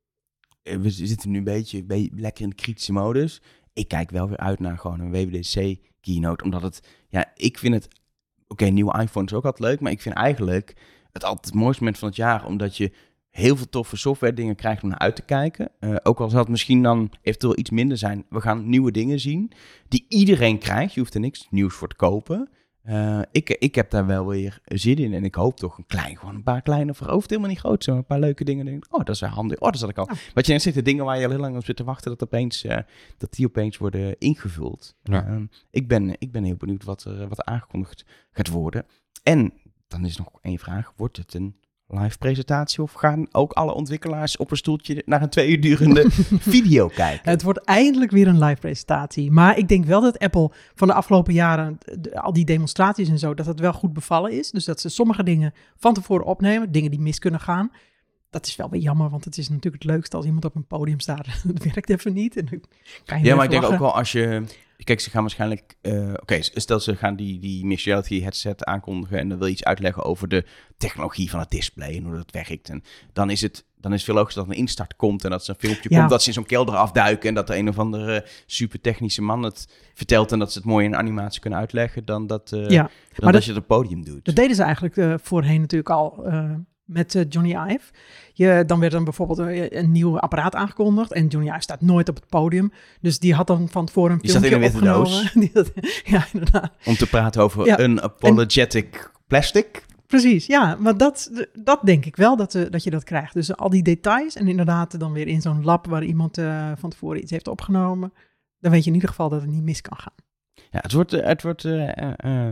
we zitten nu een beetje, be- lekker in de kritische modus. Ik kijk wel weer uit naar gewoon een W W D C keynote, omdat het, ja, ik vind het, oké, okay, nieuwe iPhone is ook altijd leuk, maar ik vind eigenlijk het altijd het mooiste moment van het jaar, omdat je heel veel toffe software dingen krijgt om naar uit te kijken. Uh, ook al zal het misschien dan eventueel iets minder zijn, we gaan nieuwe dingen zien die iedereen krijgt. Je hoeft er niks nieuws voor te kopen. Uh, ik, ik heb daar wel weer zin in en ik hoop toch een klein, gewoon een paar kleine, hoeft helemaal niet groot, zo een paar leuke dingen. Denk ik, oh, dat is wel handig. Oh, dat zat ik al. Oh. Wat je net zegt, de dingen waar je al heel lang op zit te wachten, dat opeens, uh, dat die opeens worden ingevuld. Ja. Uh, ik, ben, ik ben heel benieuwd wat er, wat er aangekondigd gaat worden. En dan is nog één vraag, wordt het een live presentatie of gaan ook alle ontwikkelaars op een stoeltje naar een twee uur durende video kijken? Het wordt eindelijk weer een live presentatie. Maar ik denk wel dat Apple van de afgelopen jaren, de, al die demonstraties en zo, dat het wel goed bevallen is. Dus dat ze sommige dingen van tevoren opnemen, dingen die mis kunnen gaan. Dat is wel weer jammer, want het is natuurlijk het leukste als iemand op een podium staat. Dat werkt even niet. En dan kan je Ja, even maar ik denk lachen. ook wel als je... Kijk, ze gaan waarschijnlijk... Uh, Oké, okay, stel ze gaan die, die mixed reality headset aankondigen en dan wil je iets uitleggen over de technologie van het display en hoe dat werkt. En dan is het, dan is het veel logischer dat een instart komt en dat ze een filmpje Ja. komt, dat ze in zo'n kelder afduiken en dat de een of andere super technische man het vertelt en dat ze het mooi in animatie kunnen uitleggen dan dat, uh, Ja, dan maar dat, dat- je het op het podium doet. Dat deden ze eigenlijk uh, voorheen natuurlijk al uh, met uh, Johnny Ive. Je, dan werd dan bijvoorbeeld een, een nieuw apparaat aangekondigd en Johnny Ive staat nooit op het podium. Dus die had dan van tevoren een Die zat in filmpje een witte opgenomen. Die had- ja, inderdaad. Om te praten over Ja, een apologetic plastic. Precies, ja. Maar dat, dat denk ik wel dat, uh, dat je dat krijgt. Dus al die details en inderdaad dan weer in zo'n lab waar iemand uh, van tevoren iets heeft opgenomen. Dan weet je in ieder geval dat het niet mis kan gaan. Ja, het wordt, uh, het wordt uh, uh,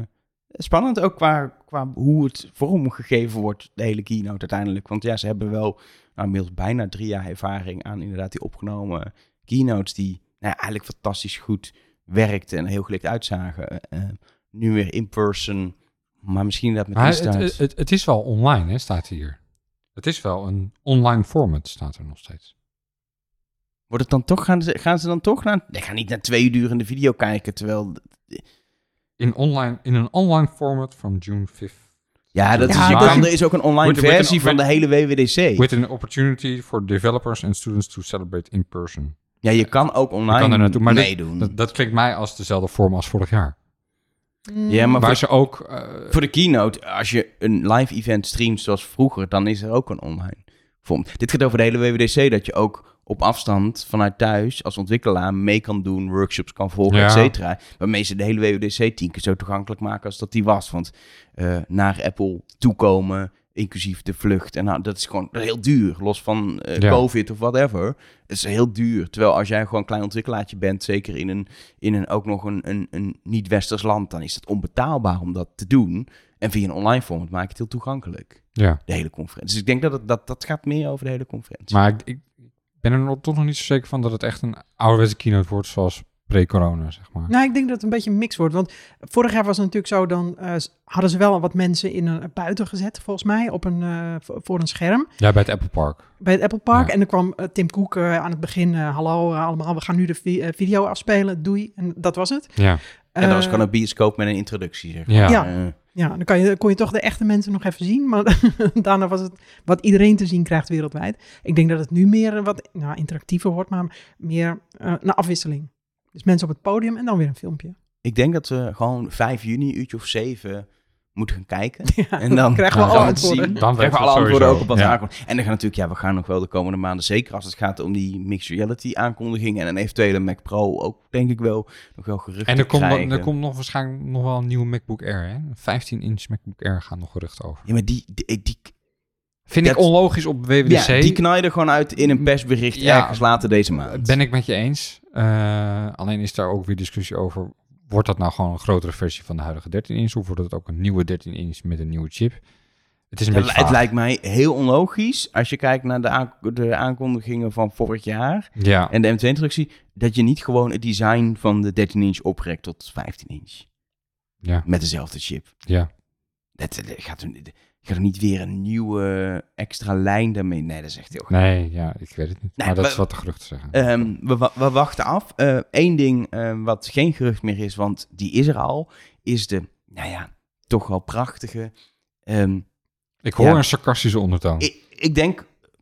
Spannend ook qua, qua hoe het vormgegeven wordt, de hele keynote uiteindelijk. Want ja, ze hebben wel nou, inmiddels bijna drie jaar ervaring aan inderdaad die opgenomen keynotes die nou, ja, eigenlijk fantastisch goed werkten en heel gelikt uitzagen. Uh, nu weer in person, maar misschien dat met het, het, het, het is wel online, hè, staat hier. Het is wel een online format, staat er nog steeds. Wordt het dan toch, gaan ze, gaan ze dan toch naar... Nee, ga niet naar twee uur durende video kijken, terwijl... In, online, in een online format van June vijfde. Ja, dat ja, is, je dat kan, is, er is ook een online with, with versie an, van with, de hele W W D C. With an opportunity for developers and students to celebrate in person. Ja, je kan ook online kan er naartoe, maar meedoen. Dat, dat klinkt mij als dezelfde vorm als vorig jaar. Ja, maar Waar voor, ze ook... Uh, voor de keynote, als je een live event streamt zoals vroeger, dan is er ook een online vorm. Dit gaat over de hele W W D C, dat je ook op afstand vanuit thuis als ontwikkelaar mee kan doen, workshops kan volgen, ja. et cetera. Waarmee ze de hele W W D C tien keer zo toegankelijk maken als dat die was. Want uh, naar Apple toekomen, inclusief de vlucht. En nou, dat is gewoon dat is heel duur, los van uh, ja. COVID of whatever. Het is heel duur. Terwijl als jij gewoon een klein ontwikkelaartje bent, zeker in een, in een ook nog een, een, een niet-westers land, dan is het onbetaalbaar om dat te doen. En via een online format maak je het heel toegankelijk. Ja. De hele conferentie. Dus ik denk dat het, dat, dat gaat meer over de hele conferentie. Maar ik, ik ben er nog, toch nog niet zo zeker van dat het echt een ouderwetse keynote wordt zoals pre-corona, zeg maar. Nou, ik denk dat het een beetje een mix wordt. Want vorig jaar was het natuurlijk zo, dan uh, hadden ze wel wat mensen in een buiten gezet, volgens mij, op een, uh, voor een scherm. Ja, bij het Apple Park. Bij het Apple Park. Ja. En dan kwam uh, Tim Cook uh, aan het begin, uh, hallo uh, allemaal, we gaan nu de vi- uh, video afspelen, doei. En dat was het. Ja. Uh, en dat was gewoon een bioscoop met een introductie, zeg maar. Ja. Ja. Uh, Ja, dan kan je, kon je toch de echte mensen nog even zien. Maar daarna was het wat iedereen te zien krijgt wereldwijd. Ik denk dat het nu meer wat nou, interactiever wordt, maar meer uh, een afwisseling. Dus mensen op het podium en dan weer een filmpje. Ik denk dat we gewoon vijf juni, uurtje of zeven, moeten gaan kijken. Ja, en dan krijgen we alle antwoorden. Dan krijgen we alle antwoorden ook op wat ja. aankomt. En dan gaan natuurlijk, ja, we gaan nog wel de komende maanden, zeker als het gaat om die mixed reality aankondigingen en een eventuele Mac Pro ook, denk ik wel, nog wel geruchten En er komt, krijgen. nog, er komt nog waarschijnlijk nog wel een nieuwe MacBook Air, hè? Een vijftien inch MacBook Air gaan nog geruchten over. Ja, maar die... die, die Vind dat, ik onlogisch op W W D C. Ja, die knal je er gewoon uit in een persbericht ja, ergens later deze maand. Ben ik met je eens. Uh, alleen is daar ook weer discussie over. Wordt dat nou gewoon een grotere versie van de huidige dertien inch? Of wordt het ook een nieuwe dertien inch met een nieuwe chip? Het is een ja, beetje Het vaag. lijkt mij heel onlogisch, als je kijkt naar de, aank- de aankondigingen van vorig jaar ja. en de M twee-introductie, dat je niet gewoon het design van de dertien inch oprekt tot vijftien inch. Ja. Met dezelfde chip. Ja. Dat, dat gaat, er, gaat er niet weer een nieuwe extra lijn daarmee? Nee, dat is echt heel goed. Nee, ja, ik weet het niet. Nee, maar dat we, is wat de geruchten zeggen. Um, we, we wachten af. Eén uh, ding uh, wat geen gerucht meer is, want die is er al, is de, nou ja, toch wel prachtige... Um, ik hoor ja, een sarcastische ondertoon. Ik, ik denk,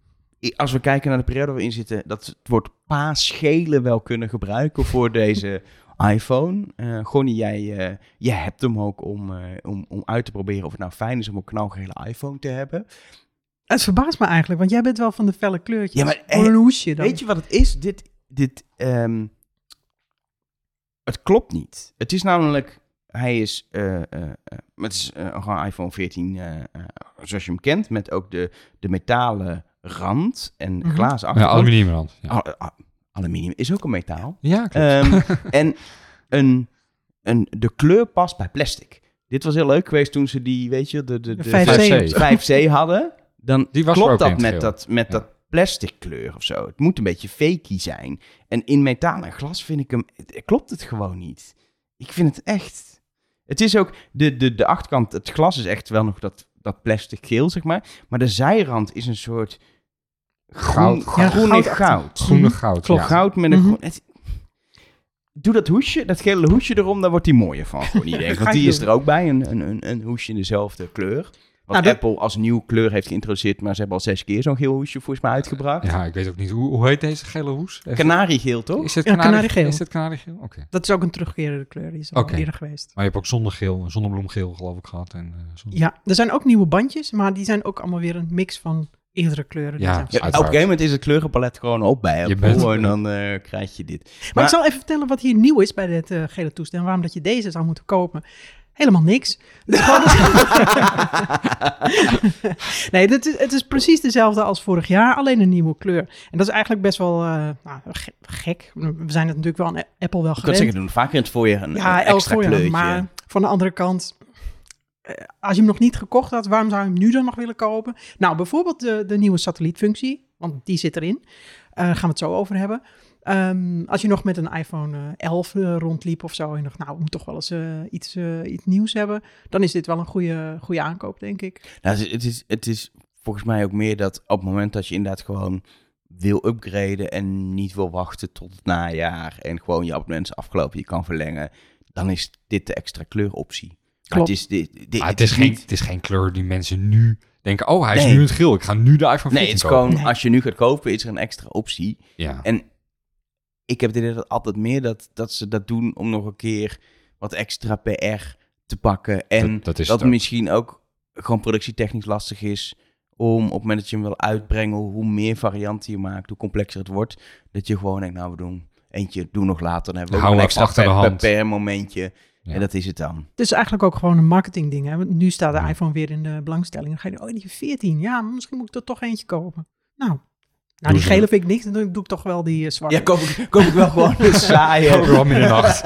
als we kijken naar de periode waar we in zitten, dat het woord paaschelen wel kunnen gebruiken voor deze iPhone. Uh, Gonnie, jij, uh, jij hebt hem ook om, uh, om, om uit te proberen of het nou fijn is om een knalgele iPhone te hebben. Het verbaast me eigenlijk, want jij bent wel van de felle kleurtjes. Ja, maar voor een hoesje dan. Weet je wat het is? Dit, dit, um, het klopt niet. Het is namelijk, hij is, uh, uh, uh, het is uh, gewoon iPhone veertien uh, uh, zoals je hem kent, met ook de, de metalen rand en mm-hmm. glazen achtergrond. Ja, aluminiumrand. Ja. Al, al, aluminium is ook een metaal. Ja, klopt. Um, en een, een, de kleur past bij plastic. Dit was heel leuk geweest toen ze die, weet je, de, de, de, de vijf C hadden. Dan die was klopt dat met met, dat met ja. dat plastic kleur of zo. Het moet een beetje fakey zijn. En in metaal en glas vind ik hem, klopt het gewoon niet. Ik vind het echt... Het is ook, de, de, de achterkant, het glas is echt wel nog dat, dat plastic geel, zeg maar. Maar de zijrand is een soort groen, goud, ja, groenig goud. goud. Groenig goud, Klopt, ja. goud met een mm-hmm. groen... Het, doe dat hoesje, dat gele hoesje erom, daar wordt die mooier van. Gewoon niet denk. Want die is er ook bij, een, een, een hoesje in dezelfde kleur. Wat nou, Apple als nieuw kleur heeft geïntroduceerd, maar ze hebben al zes keer zo'n geel hoesje volgens mij uitgebracht. Ja, ik weet ook niet. Hoe, hoe heet deze gele hoes? Kanariegeel, toch? Is het ja, kanariegeel? Is het kanariegeel? Oké. Okay. Dat is ook een terugkerende kleur, die is al okay. eerder geweest. Maar je hebt ook zonnegeel, zonnebloemgeel geloof ik gehad. En, uh, zonne... Ja, er zijn ook nieuwe bandjes, maar die zijn ook allemaal weer een mix van eerdere kleuren. Ja, ja, op een gegeven moment is het kleurenpalet gewoon op bij Apple bent... en dan uh, krijg je dit. Maar, maar ik zal even vertellen wat hier nieuw is bij dit uh, gele toestel en waarom dat je deze zou moeten kopen. Helemaal niks. Dus nee, dit is, het is precies dezelfde als vorig jaar, alleen een nieuwe kleur. En dat is eigenlijk best wel uh, nou, gek. We zijn het natuurlijk wel aan Apple wel gewend. Ik kan zeggen, doen vaker in het voorjaar een, ja, een extra voorjaar, kleurtje. Maar van de andere kant, als je hem nog niet gekocht had, waarom zou je hem nu dan nog willen kopen? Nou, bijvoorbeeld de, de nieuwe satellietfunctie, want die zit erin. Daar uh, gaan we het zo over hebben. Um, als je nog met een iPhone uh, elf uh, rondliep of zo en dacht, nou, we moeten toch wel eens uh, iets, uh, iets nieuws hebben, dan is dit wel een goede, goede aankoop, denk ik. Nou, het is, het is volgens mij ook meer dat op het moment dat je inderdaad gewoon wil upgraden en niet wil wachten tot het najaar en gewoon je abonnement is afgelopen, je kan verlengen, dan is dit de extra kleuroptie. Klopt. Het is, dit, dit, Maar het, het is is geen, niet... het is geen kleur die mensen nu denken, oh, hij is Nee. nu in het geel, ik ga nu de iPhone veertien Nee, het is kopen. gewoon, Nee. als je nu gaat kopen, is er een extra optie. Ja. En ik heb het idee dat altijd meer dat, dat ze dat doen om nog een keer wat extra P R te pakken. En Dat- dat is dat het ook. misschien ook gewoon productietechnisch lastig is om op het moment dat je hem wil uitbrengen, hoe meer varianten je maakt, hoe complexer het wordt, dat je gewoon denkt, nou we doen eentje, doen nog later, dan hebben we Hou ook een even extra achter de per, hand. per momentje. Ja. En dat is het dan. Het is eigenlijk ook gewoon een marketingding. Hè? Want nu staat de Ja. iPhone weer in de belangstelling. Dan ga je, oh, die veertien. Ja, misschien moet ik er toch eentje kopen. Nou, nou die ze gele vind ik niks. Dan doe ik toch wel die uh, zwarte. Ja, koop ik, koop ik wel gewoon een saaie. Ook wel middernacht.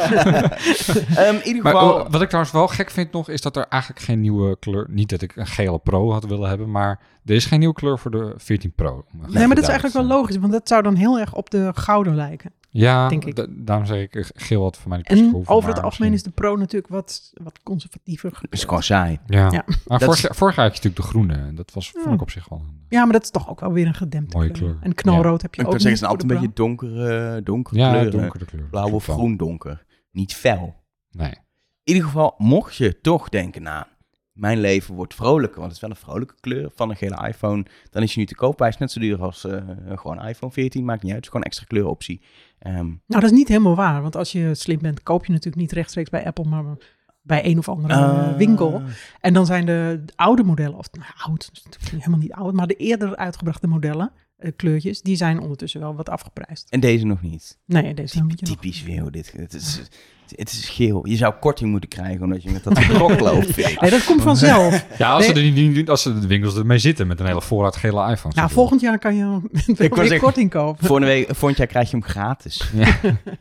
um, in ieder Maar geval... oh, wat ik trouwens wel gek vind nog, is dat er eigenlijk geen nieuwe kleur... Niet dat ik een gele Pro had willen hebben, maar er is geen nieuwe kleur voor de veertien Pro. Nee, maar dat is eigenlijk wel logisch. Want dat zou dan heel erg op de gouden lijken. Ja, denk ik. da- daarom zeg ik, eh, geel had voor mij niet En precies gehoeven, over het maar algemeen is misschien- de Pro natuurlijk wat, wat conservatiever. Het is gewoon saai. Ja, Ja. maar Dat vorig, is- jaar- vorig jaar had je natuurlijk de groene. En dat was, vond Ja. ik op zich wel een... Ja, maar dat is toch ook wel weer een gedempte Mooie kleur. kleur. En knalrood heb je Ik ook kan zeggen, niet het zijn voor altijd de een beetje donkere, donkere Ja, kleuren. donkere kleur. Blauw of Klopt wel. groen donker. Niet fel. Nee. In ieder geval, mocht je toch denken, nou, mijn leven wordt vrolijker, want het is wel een vrolijke kleur van een gele iPhone, dan is je nu te koop. Hij is net zo duur als uh, gewoon iPhone veertien, maakt niet uit. Het is gewoon een extra kleuroptie. Um, Nou, dat is niet helemaal waar. Want als je slim bent, koop je natuurlijk niet rechtstreeks bij Apple, maar bij een of andere uh, winkel. En dan zijn de, de oude modellen, of nou, oud, dat is natuurlijk helemaal niet oud, maar de eerder uitgebrachte modellen, uh, kleurtjes, die zijn ondertussen wel wat afgeprijsd. En deze nog niet. Nee, deze moet je nog. Typisch weer, dit. Het is, het is geel. Je zou korting moeten krijgen, omdat je met dat blok loopt. Nee, dat komt vanzelf. Ja, als, Nee. ze er niet, niet- als ze de winkels ermee zitten met een hele voorraad gele iPhones. Nou, volgend jaar kan je Ik wel wou weer zeggen, korting kopen. Volgende week, volgend jaar krijg je hem gratis. Ja.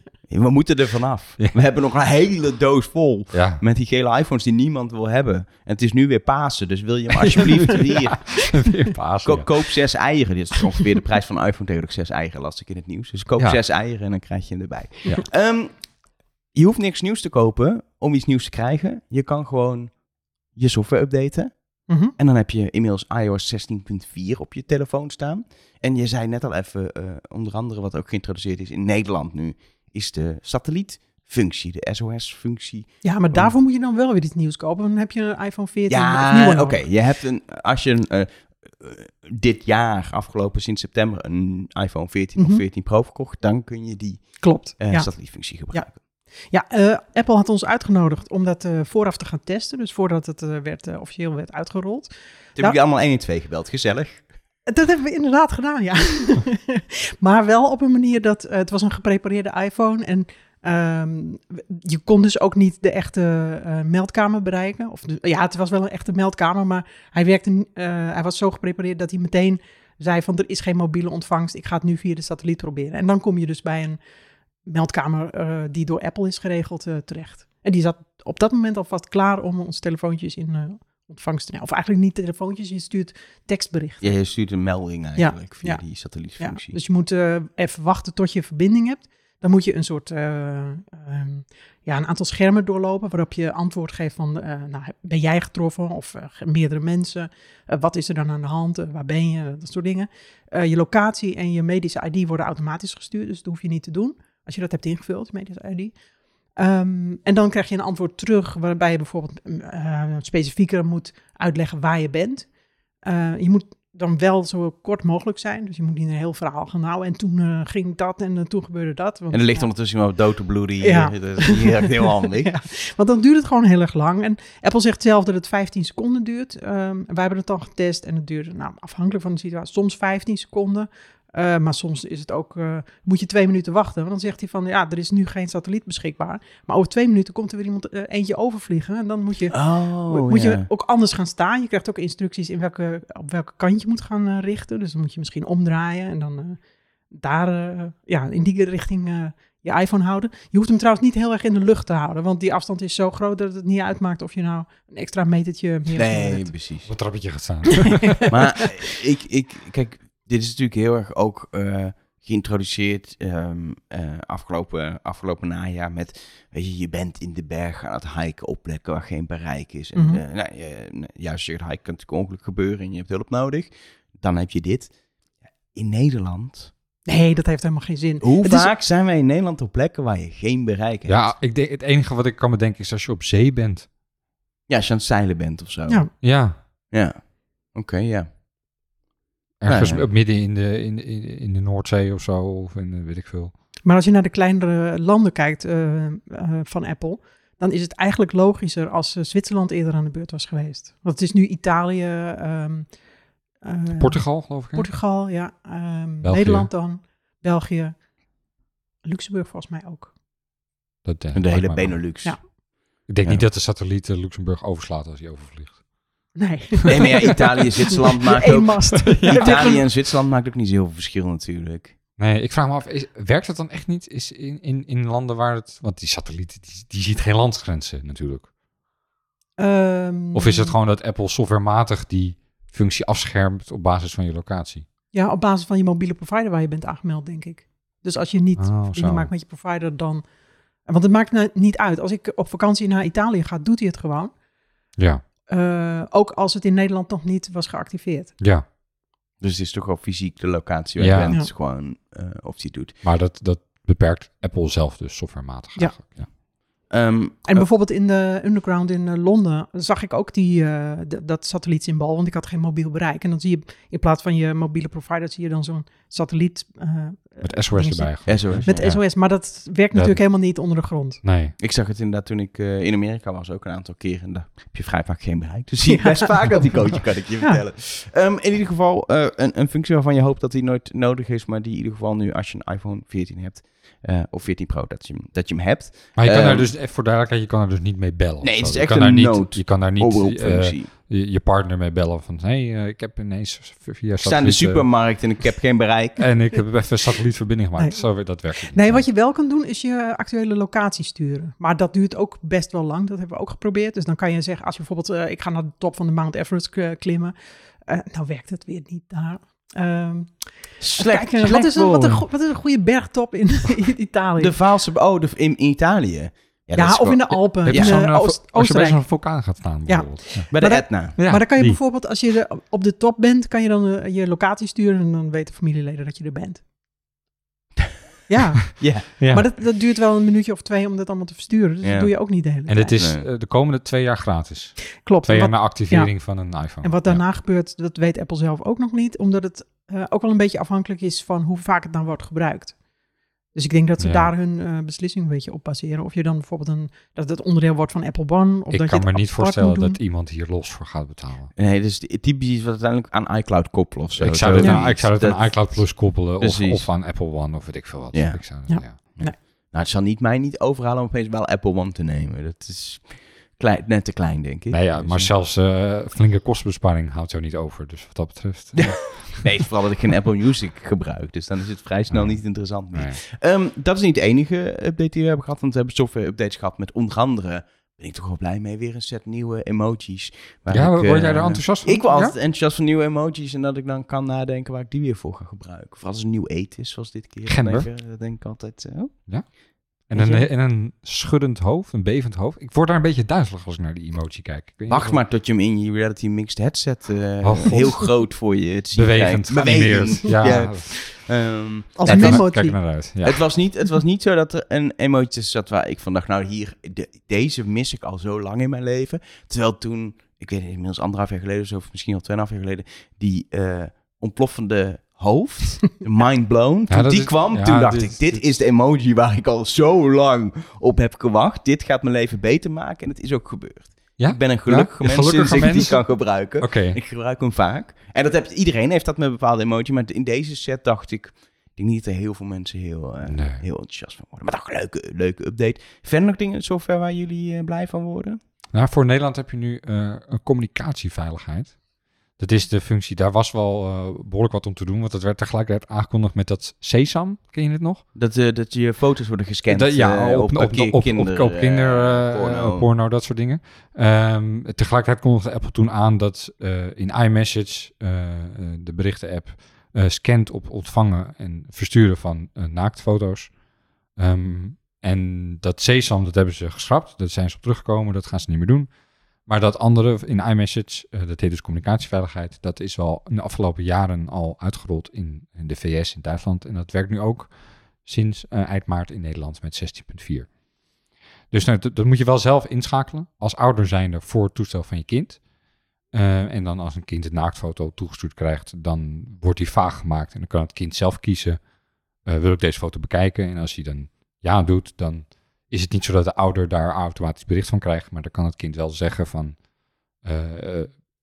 We moeten er vanaf. Ja. We hebben nog een hele doos vol Ja, met die gele iPhones die niemand wil hebben. En het is nu weer Pasen, dus wil je hem alsjeblieft hier... weer paas. Ko- koop zes eieren. Dit is ongeveer de prijs van een iPhone tegenwoordig. Zes eieren las ik in het nieuws. Dus koop Ja. zes eieren en dan krijg je hem erbij. Ja. Ehm, je hoeft niks nieuws te kopen om iets nieuws te krijgen. Je kan gewoon je software updaten. Mhm. En dan heb je inmiddels iOS zestien punt vier op je telefoon staan. En je zei net al even, uh, onder andere wat ook geïntroduceerd is in Nederland nu, is de satellietfunctie, de S O S-functie. Ja, maar daarvoor moet je dan wel weer iets nieuws kopen. Dan heb je een iPhone veertien of Ja, nieuwer oké. nodig. Je hebt een, als je een, uh, uh, dit jaar, afgelopen sinds september, een iPhone veertien Mhm. of veertien Pro verkocht, dan kun je die Klopt. uh, ja. satellietfunctie gebruiken. Ja, uh, Apple had ons uitgenodigd om dat uh, vooraf te gaan testen. Dus voordat het uh, werd, uh, officieel werd uitgerold. Toen heb Nou- ik je allemaal één en twee gebeld. Gezellig. Dat hebben we inderdaad gedaan, ja. Maar wel op een manier dat uh, het was een geprepareerde iPhone. En um, je kon dus ook niet de echte uh, meldkamer bereiken. Of de, ja, het was wel een echte meldkamer, maar hij, werkte, uh, hij was zo geprepareerd dat hij meteen zei van er is geen mobiele ontvangst. Ik ga het nu via de satelliet proberen. En dan kom je dus bij een meldkamer uh, die door Apple is geregeld uh, terecht. En die zat op dat moment alvast klaar om onze telefoontjes in uh, ontvangst te nemen. Of eigenlijk niet telefoontjes, je stuurt tekstberichten. Ja, je stuurt een melding eigenlijk Ja, via ja. die Ja, satellietfunctie. dus je moet uh, even wachten tot je verbinding hebt. Dan moet je een soort, uh, um, ja, een aantal schermen doorlopen waarop je antwoord geeft van, uh, nou, ben jij getroffen of uh, meerdere mensen? Uh, wat is er dan aan de hand? Uh, waar ben je? Dat soort dingen. Uh, je locatie en je medische I D worden automatisch gestuurd, dus dat hoef je niet te doen. Als je dat hebt ingevuld, medische I D. Um, en dan krijg je een antwoord terug waarbij je bijvoorbeeld uh, specifieker moet uitleggen waar je bent. Uh, je moet dan wel zo kort mogelijk zijn. Dus je moet niet een heel verhaal gaan houden. En toen uh, ging dat en uh, toen gebeurde dat. Want, En er ligt ja, ondertussen iemand dood te bloeden hier. Ja. Dat is hier echt heel handig. ja, want dan duurt het gewoon heel erg lang. En Apple zegt zelf dat het vijftien seconden duurt. Um, wij hebben het dan getest en het duurde, nou, afhankelijk van de situatie, soms vijftien seconden. Uh, maar soms is het ook, uh, moet je twee minuten wachten. Want dan zegt hij van, ja, er is nu geen satelliet beschikbaar. Maar over twee minuten komt er weer iemand uh, eentje overvliegen. En dan moet je, Oh, moet ja. je ook anders gaan staan. Je krijgt ook instructies in welke, op welke kant je moet gaan uh, richten. Dus dan moet je misschien omdraaien en dan uh, daar, uh, ja, in die richting uh, je iPhone houden. Je hoeft hem trouwens niet heel erg in de lucht te houden, want die afstand is zo groot dat het niet uitmaakt of je nou een extra metertje meer Nee, hebt. precies. Op het trappetje gaat staan. Maar ik, ik, kijk, dit is natuurlijk heel erg ook uh, geïntroduceerd um, uh, afgelopen, afgelopen najaar met, weet je, je bent in de berg aan het hiken op plekken waar geen bereik is. En, Mm-hmm. uh, nou, je, juist als je het hiken kan natuurlijk ongeluk gebeuren en je hebt hulp nodig. Dan heb je dit. In Nederland... Nee, dat heeft helemaal geen zin. Hoe het vaak is... zijn wij in Nederland op plekken waar je geen bereik hebt? Ja, ik denk, het enige wat ik kan bedenken is als je op zee bent. Ja, als je aan het zeilen bent of zo. Ja. Ja. Ja. Oké, okay, ja. Ergens Nou ja. midden in de, in, in, in de Noordzee of zo, of in de, weet ik veel. Maar als je naar de kleinere landen kijkt uh, uh, van Apple, dan is het eigenlijk logischer als uh, Zwitserland eerder aan de beurt was geweest. Want het is nu Italië, um, uh, Portugal, geloof ik. Hè? Portugal, ja. Um, België. Nederland dan, België, Luxemburg volgens mij ook. Dat, uh, de hele mij Benelux. Ja. Ik denk Ja. niet dat de satelliet uh, Luxemburg overslaat als hij overvliegt. Nee. Nee, maar ja, Italië, Zwitserland maakt Eén ook... mast. Italië en Zwitserland maakt ook niet zoveel verschil natuurlijk. Nee, ik vraag me af, is, werkt dat dan echt niet is in, in, in landen waar het... Want die satelliet, die, die ziet geen landsgrenzen natuurlijk. Um, Of is het gewoon dat Apple softwarematig die functie afschermt op basis van je locatie? Ja, op basis van je mobiele provider waar je bent aangemeld, denk ik. Dus als je niet Oh, verbinding zo. maakt met je provider, dan... Want het maakt nou niet uit. Als ik op vakantie naar Italië ga, doet hij het gewoon. Ja, Uh, ook als het in Nederland nog niet was geactiveerd. ja. Dus het is toch wel fysiek de locatie waar Ja. je bent. Ja. Het is gewoon uh, of die het doet. Maar dat, dat beperkt Apple zelf dus softwarematig Ja. eigenlijk. Ja. Um, En bijvoorbeeld in de underground in uh, Londen zag ik ook die, uh, d- dat satellietsymbool, want ik had geen mobiel bereik. En dan zie je in plaats van je mobiele provider, zie je dan zo'n satelliet. Uh, Met S O S dingetje. erbij. geloof ik, S O S. hè? Met Ja. S O S, maar dat werkt natuurlijk helemaal niet onder de grond. Nee. Ik zag het inderdaad toen ik uh, in Amerika was, ook een aantal keren. En daar heb je vrij vaak geen bereik. Dus zie je best vaak dat die coach, kan ik je Ja. vertellen. Um, in ieder geval uh, een, een functie waarvan je hoopt dat die nooit nodig is. Maar die in ieder geval nu, als je een iPhone veertien hebt, uh, of veertien Pro, dat je, hem- dat je hem hebt. Maar je kan Ehm, er dus, even voor duidelijkheid, je kan er dus niet mee bellen. Nee, of het zo. is Je echt kan een daar niet, nood- Je kan daar niet uh, Oproepfunctie. je, je partner mee bellen van, hé, hey, uh, ik heb ineens via Ik sta in de satelliet, uh, supermarkt en ik heb geen bereik. en ik heb even een satellietverbinding gemaakt. Nee. Zo, dat werkt niet. Nee, wat je wel kan doen is je actuele locatie sturen. Maar dat duurt ook best wel lang. Dat hebben we ook geprobeerd. Dus dan kan je zeggen, als je bijvoorbeeld, uh, ik ga naar de top van de Mount Everest uh, klimmen. Uh, nou werkt het weer niet daar. Um, Slecht, kijk, uh, slecht wat, is een, wat, een, voor- go- wat is een goede bergtop in, in Italië? De Vaalse... Oh, de, in, in Italië. Ja, ja, dat is of gewoon- in de Alpen, Heb je in zo'n, uh, uh, Oost, vo- als je bij Oostenrijk. zo'n vulkaan gaat staan Ja. bijvoorbeeld. Ja. Bij de Maar dat- Etna. Ja, maar dan kan je die. bijvoorbeeld, als je de, op de top bent, kan je dan uh, je locatie sturen en dan weten familieleden dat je er bent. Ja, Ja. Ja. maar dat, dat duurt wel een minuutje of twee om dat allemaal te versturen. Dus Ja. dat doe je ook niet de hele En tijd. het is Nee. uh, de komende twee jaar gratis. Klopt. Twee En jaar wat, na activering van een iPhone. en wat Ja. daarna gebeurt, dat weet Apple zelf ook nog niet. Omdat het uh, ook wel een beetje afhankelijk is van hoe vaak het dan wordt gebruikt. Dus ik denk dat ze Ja. daar hun uh, beslissing een beetje op baseren. Of je dan bijvoorbeeld een, dat het onderdeel wordt van Apple One. Of Ik dat kan je me het niet apart voorstellen moet doen. dat iemand hier los voor gaat betalen. Nee, dus typisch is wat uiteindelijk aan iCloud koppelen of zo. ik zou Zo dit Ja. aan, ik zou dit Dat- aan iCloud Plus koppelen of, Precies. of aan Apple One of weet ik veel wat. Ja. Ik zou, Ja. ja. Nou, het zal niet mij niet overhalen om opeens wel Apple One te nemen. Dat is klein, net te klein, denk ik. Nee, ja, Dus, maar eh, zelfs uh, flinke kostenbesparing houdt jou niet over. Dus wat dat betreft. Ja. Nee, vooral dat ik geen Apple Music gebruik. Dus dan is het vrij snel Nee. niet interessant meer. Nee. Um, dat is niet de enige update die we hebben gehad. Want we hebben software-updates gehad met onder andere... Ben ik toch wel blij mee. Weer een set nieuwe emojis. waar Ja, ik, word eh, jij er enthousiast van? Ik word Ja? altijd enthousiast van nieuwe emojis. En dat ik dan kan nadenken waar ik die weer voor ga gebruiken. Vooral als een nieuw eet is, zoals dit keer. Gember. Dan denk, dan denk ik altijd... eh, Oh. En een, en een schuddend hoofd, een bevend hoofd. Ik word daar een beetje duizelig als ik naar die emoji kijk. Ik weet niet Wacht of- maar tot je hem in je Reality Mixed headset uh, Oh, God. heel groot voor je te zien Bewegend, krijgt. geanimeerd. Ja, Ja. Um, Als ja, een het, was, memo. kijk er naar uit. Ja. het, was niet, het was niet zo dat er een emoji tussen zat waar ik van dacht... Nou, hier, de, deze mis ik al zo lang in mijn leven. Terwijl toen, ik weet niet, inmiddels anderhalf jaar geleden... of misschien al tweeënhalf jaar geleden... die uh, ontploffende hoofd, mind blown, toen Ja, dat die is- kwam... ja, toen dacht dit- ik, dit dit- is de emoji waar ik al zo lang op heb gewacht. Dit gaat mijn leven beter maken en het is ook gebeurd. Ja? Ik ben een gelukkige Ja? mens Gelukkige sinds ik die mens? kan gebruiken. Oké. Ik gebruik hem vaak. En dat heeft, iedereen heeft dat met bepaalde emoji. Maar in deze set dacht ik... Ik denk niet dat er heel veel mensen heel, uh, Nee. heel enthousiast van worden. Maar toch een leuke, leuke update. Verder nog dingen zover waar jullie uh, blij van worden? Nou, voor Nederland heb je nu uh, een communicatieveiligheid. Dat is de functie, daar was wel uh, behoorlijk wat om te doen, want dat werd tegelijkertijd aangekondigd met dat Sesam, ken je het nog? Dat, uh, dat je foto's worden gescand dat, ja, uh, op, op, op, op, op, kinder, op, op kinder uh, porno. porno, dat soort dingen. Um, tegelijkertijd kondigde Apple toen aan dat uh, in iMessage uh, uh, de berichten-app uh, scant op ontvangen en versturen van uh, naaktfoto's. Um, en dat Sesam, dat hebben ze geschrapt, daar zijn ze op teruggekomen, dat gaan ze niet meer doen. Maar dat andere in iMessage, uh, dat heet dus communicatieveiligheid, dat is wel in de afgelopen jaren al uitgerold in, in de V S, in Duitsland. En dat werkt nu ook sinds uh, eind maart in Nederland met zestien punt vier. Dus nou, dat, dat moet je wel zelf inschakelen als ouder zijnde voor het toestel van je kind. Uh, en dan als een kind een naaktfoto toegestuurd krijgt, dan wordt die vaag gemaakt. En dan kan het kind zelf kiezen, uh, wil ik deze foto bekijken? En als hij dan ja doet, dan is het niet zo dat de ouder daar automatisch bericht van krijgt, maar dan kan het kind wel zeggen van, uh, uh,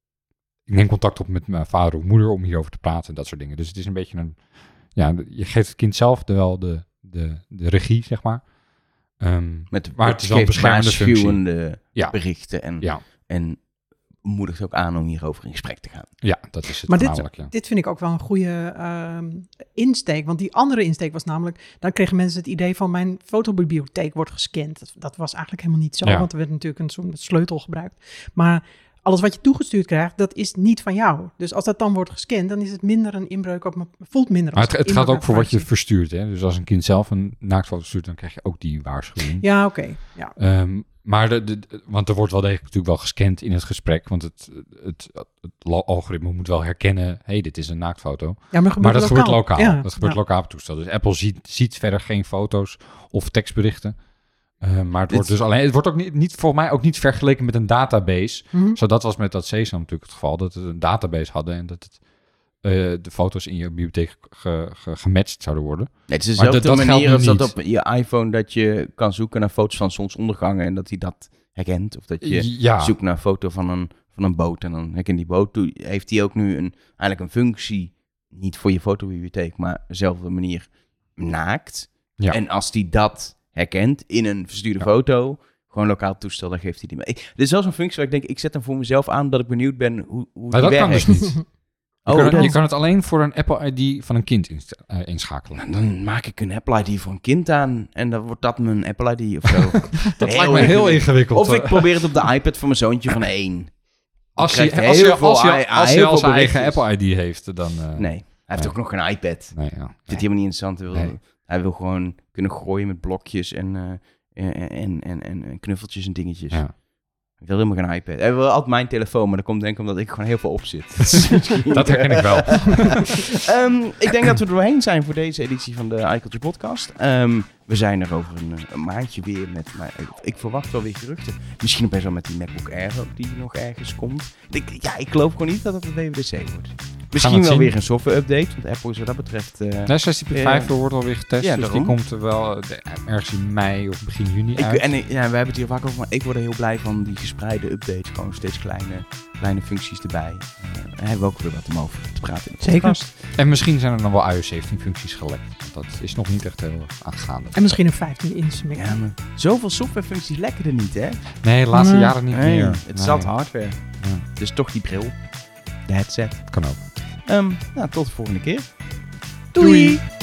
ik neem contact op met mijn vader of moeder om hierover te praten en dat soort dingen. Dus het is een beetje een, ja, je geeft het kind zelf de, wel de, de, de regie, zeg maar. Um, Met, maar het is wel een beschermende functie. Ja. berichten en, ja. en moedigt ook aan om hierover in gesprek te gaan. Ja, dat is het maar voornamelijk. Dit, ja. dit vind ik ook wel een goede um, insteek. Want die andere insteek was namelijk, dan kregen mensen het idee van mijn fotobibliotheek wordt gescand. Dat, dat was eigenlijk helemaal niet zo, Ja. want er werd natuurlijk een soort sleutel gebruikt. Maar alles wat je toegestuurd krijgt, dat is niet van jou. Dus als dat dan wordt gescand, dan is het minder een inbreuk op me, voelt minder Maar als het, het inbreuk gaat ook op voor wat je privacy. verstuurt. Hè? Dus als een kind zelf een naaktfoto stuurt, dan krijg je ook die waarschuwing. Ja, oké. Okay. Ja. Um, maar de, de, de, want er wordt wel degelijk natuurlijk wel gescand in het gesprek. Want het, het, het, het algoritme moet wel herkennen, hé, hey, dit is een naaktfoto. Ja, maar, maar dat gebeurt lokaal. Ja, dat gebeurt ja. lokaal op het toestel. Dus Apple ziet, ziet verder geen foto's of tekstberichten. Uh, maar het Dit... wordt dus alleen. Het wordt ook niet, niet volgens mij ook niet vergeleken met een database. Mm-hmm. Zo dat was met dat Sesam natuurlijk het geval. Dat we een database hadden en dat het, uh, de foto's in je bibliotheek ge, ge, gematcht zouden worden. Nee, het is dezelfde dat, dat manier als dat niet. op je iPhone dat je kan zoeken naar foto's van zonsondergangen en dat hij dat herkent. Of dat je ja. zoekt naar een foto van een, van een boot en dan herkent die boot. Toen heeft hij ook nu een, eigenlijk een functie, niet voor je fotobibliotheek, maar dezelfde manier naakt. Ja. En als hij dat herkent in een verstuurde ja. foto, gewoon lokaal toestel, dan geeft hij die mee. Ik, dit is wel zo'n functie waar ik denk, ik zet hem voor mezelf aan, dat ik benieuwd ben hoe, hoe maar die dat werkt. kan dus niet. Je, oh, kan het, dat... je kan het alleen voor een Apple I D van een kind inst- uh, inschakelen. Nou, dan maak ik een Apple I D voor een kind aan en dan wordt dat mijn Apple I D of zo. Dat lijkt me heel ingewikkeld. Of ik probeer het op de iPad van mijn zoontje van één. Als hij als hij als hij als hij al zijn eigen Apple I D heeft, dan... Uh, nee, hij heeft nee. ook nog geen iPad. Nee, ja. Vindt hij helemaal niet interessant. Hij wil, Nee. hij wil gewoon kunnen gooien met blokjes en, uh, en, en, en, en knuffeltjes en dingetjes. Ja. Hij wil helemaal geen iPad. Hij wil altijd mijn telefoon, maar dat komt denk ik omdat ik gewoon heel veel op zit. Dat herken ik wel. um, ik denk dat we er doorheen zijn voor deze editie van de iCulture Podcast. Um, we zijn er over een, een maandje weer met, maar ik verwacht wel weer geruchten. Misschien best wel met die MacBook Air ook die nog ergens komt. Ik, ja, ik geloof gewoon niet dat het een W W D C wordt. Misschien wel zien. weer een software update, want Apple is wat dat betreft... Uh, nee, zestien punt vijf uh, wordt alweer getest, ja, dus daarom. die komt er wel de, ergens in mei of begin juni ik, uit. En ja, we hebben het hier vaak over, maar ik word er heel blij van die gespreide updates. Gewoon steeds kleine, kleine functies erbij. Uh, en hebben we ook weer wat om over te praten in de podcast. Zeker. En misschien zijn er dan wel iOS zeventien functies gelekt. Want dat is nog niet echt heel aangaande. En misschien een vijftien inch Mac. Ja, maar zoveel softwarefuncties lekken er niet, hè? Nee, de laatste nee. jaren niet nee, meer. Het is nee. altijd hardware. Ja. Dus toch die bril. De headset. Kan ook. Um, nou, tot de volgende keer. Doei. Doei.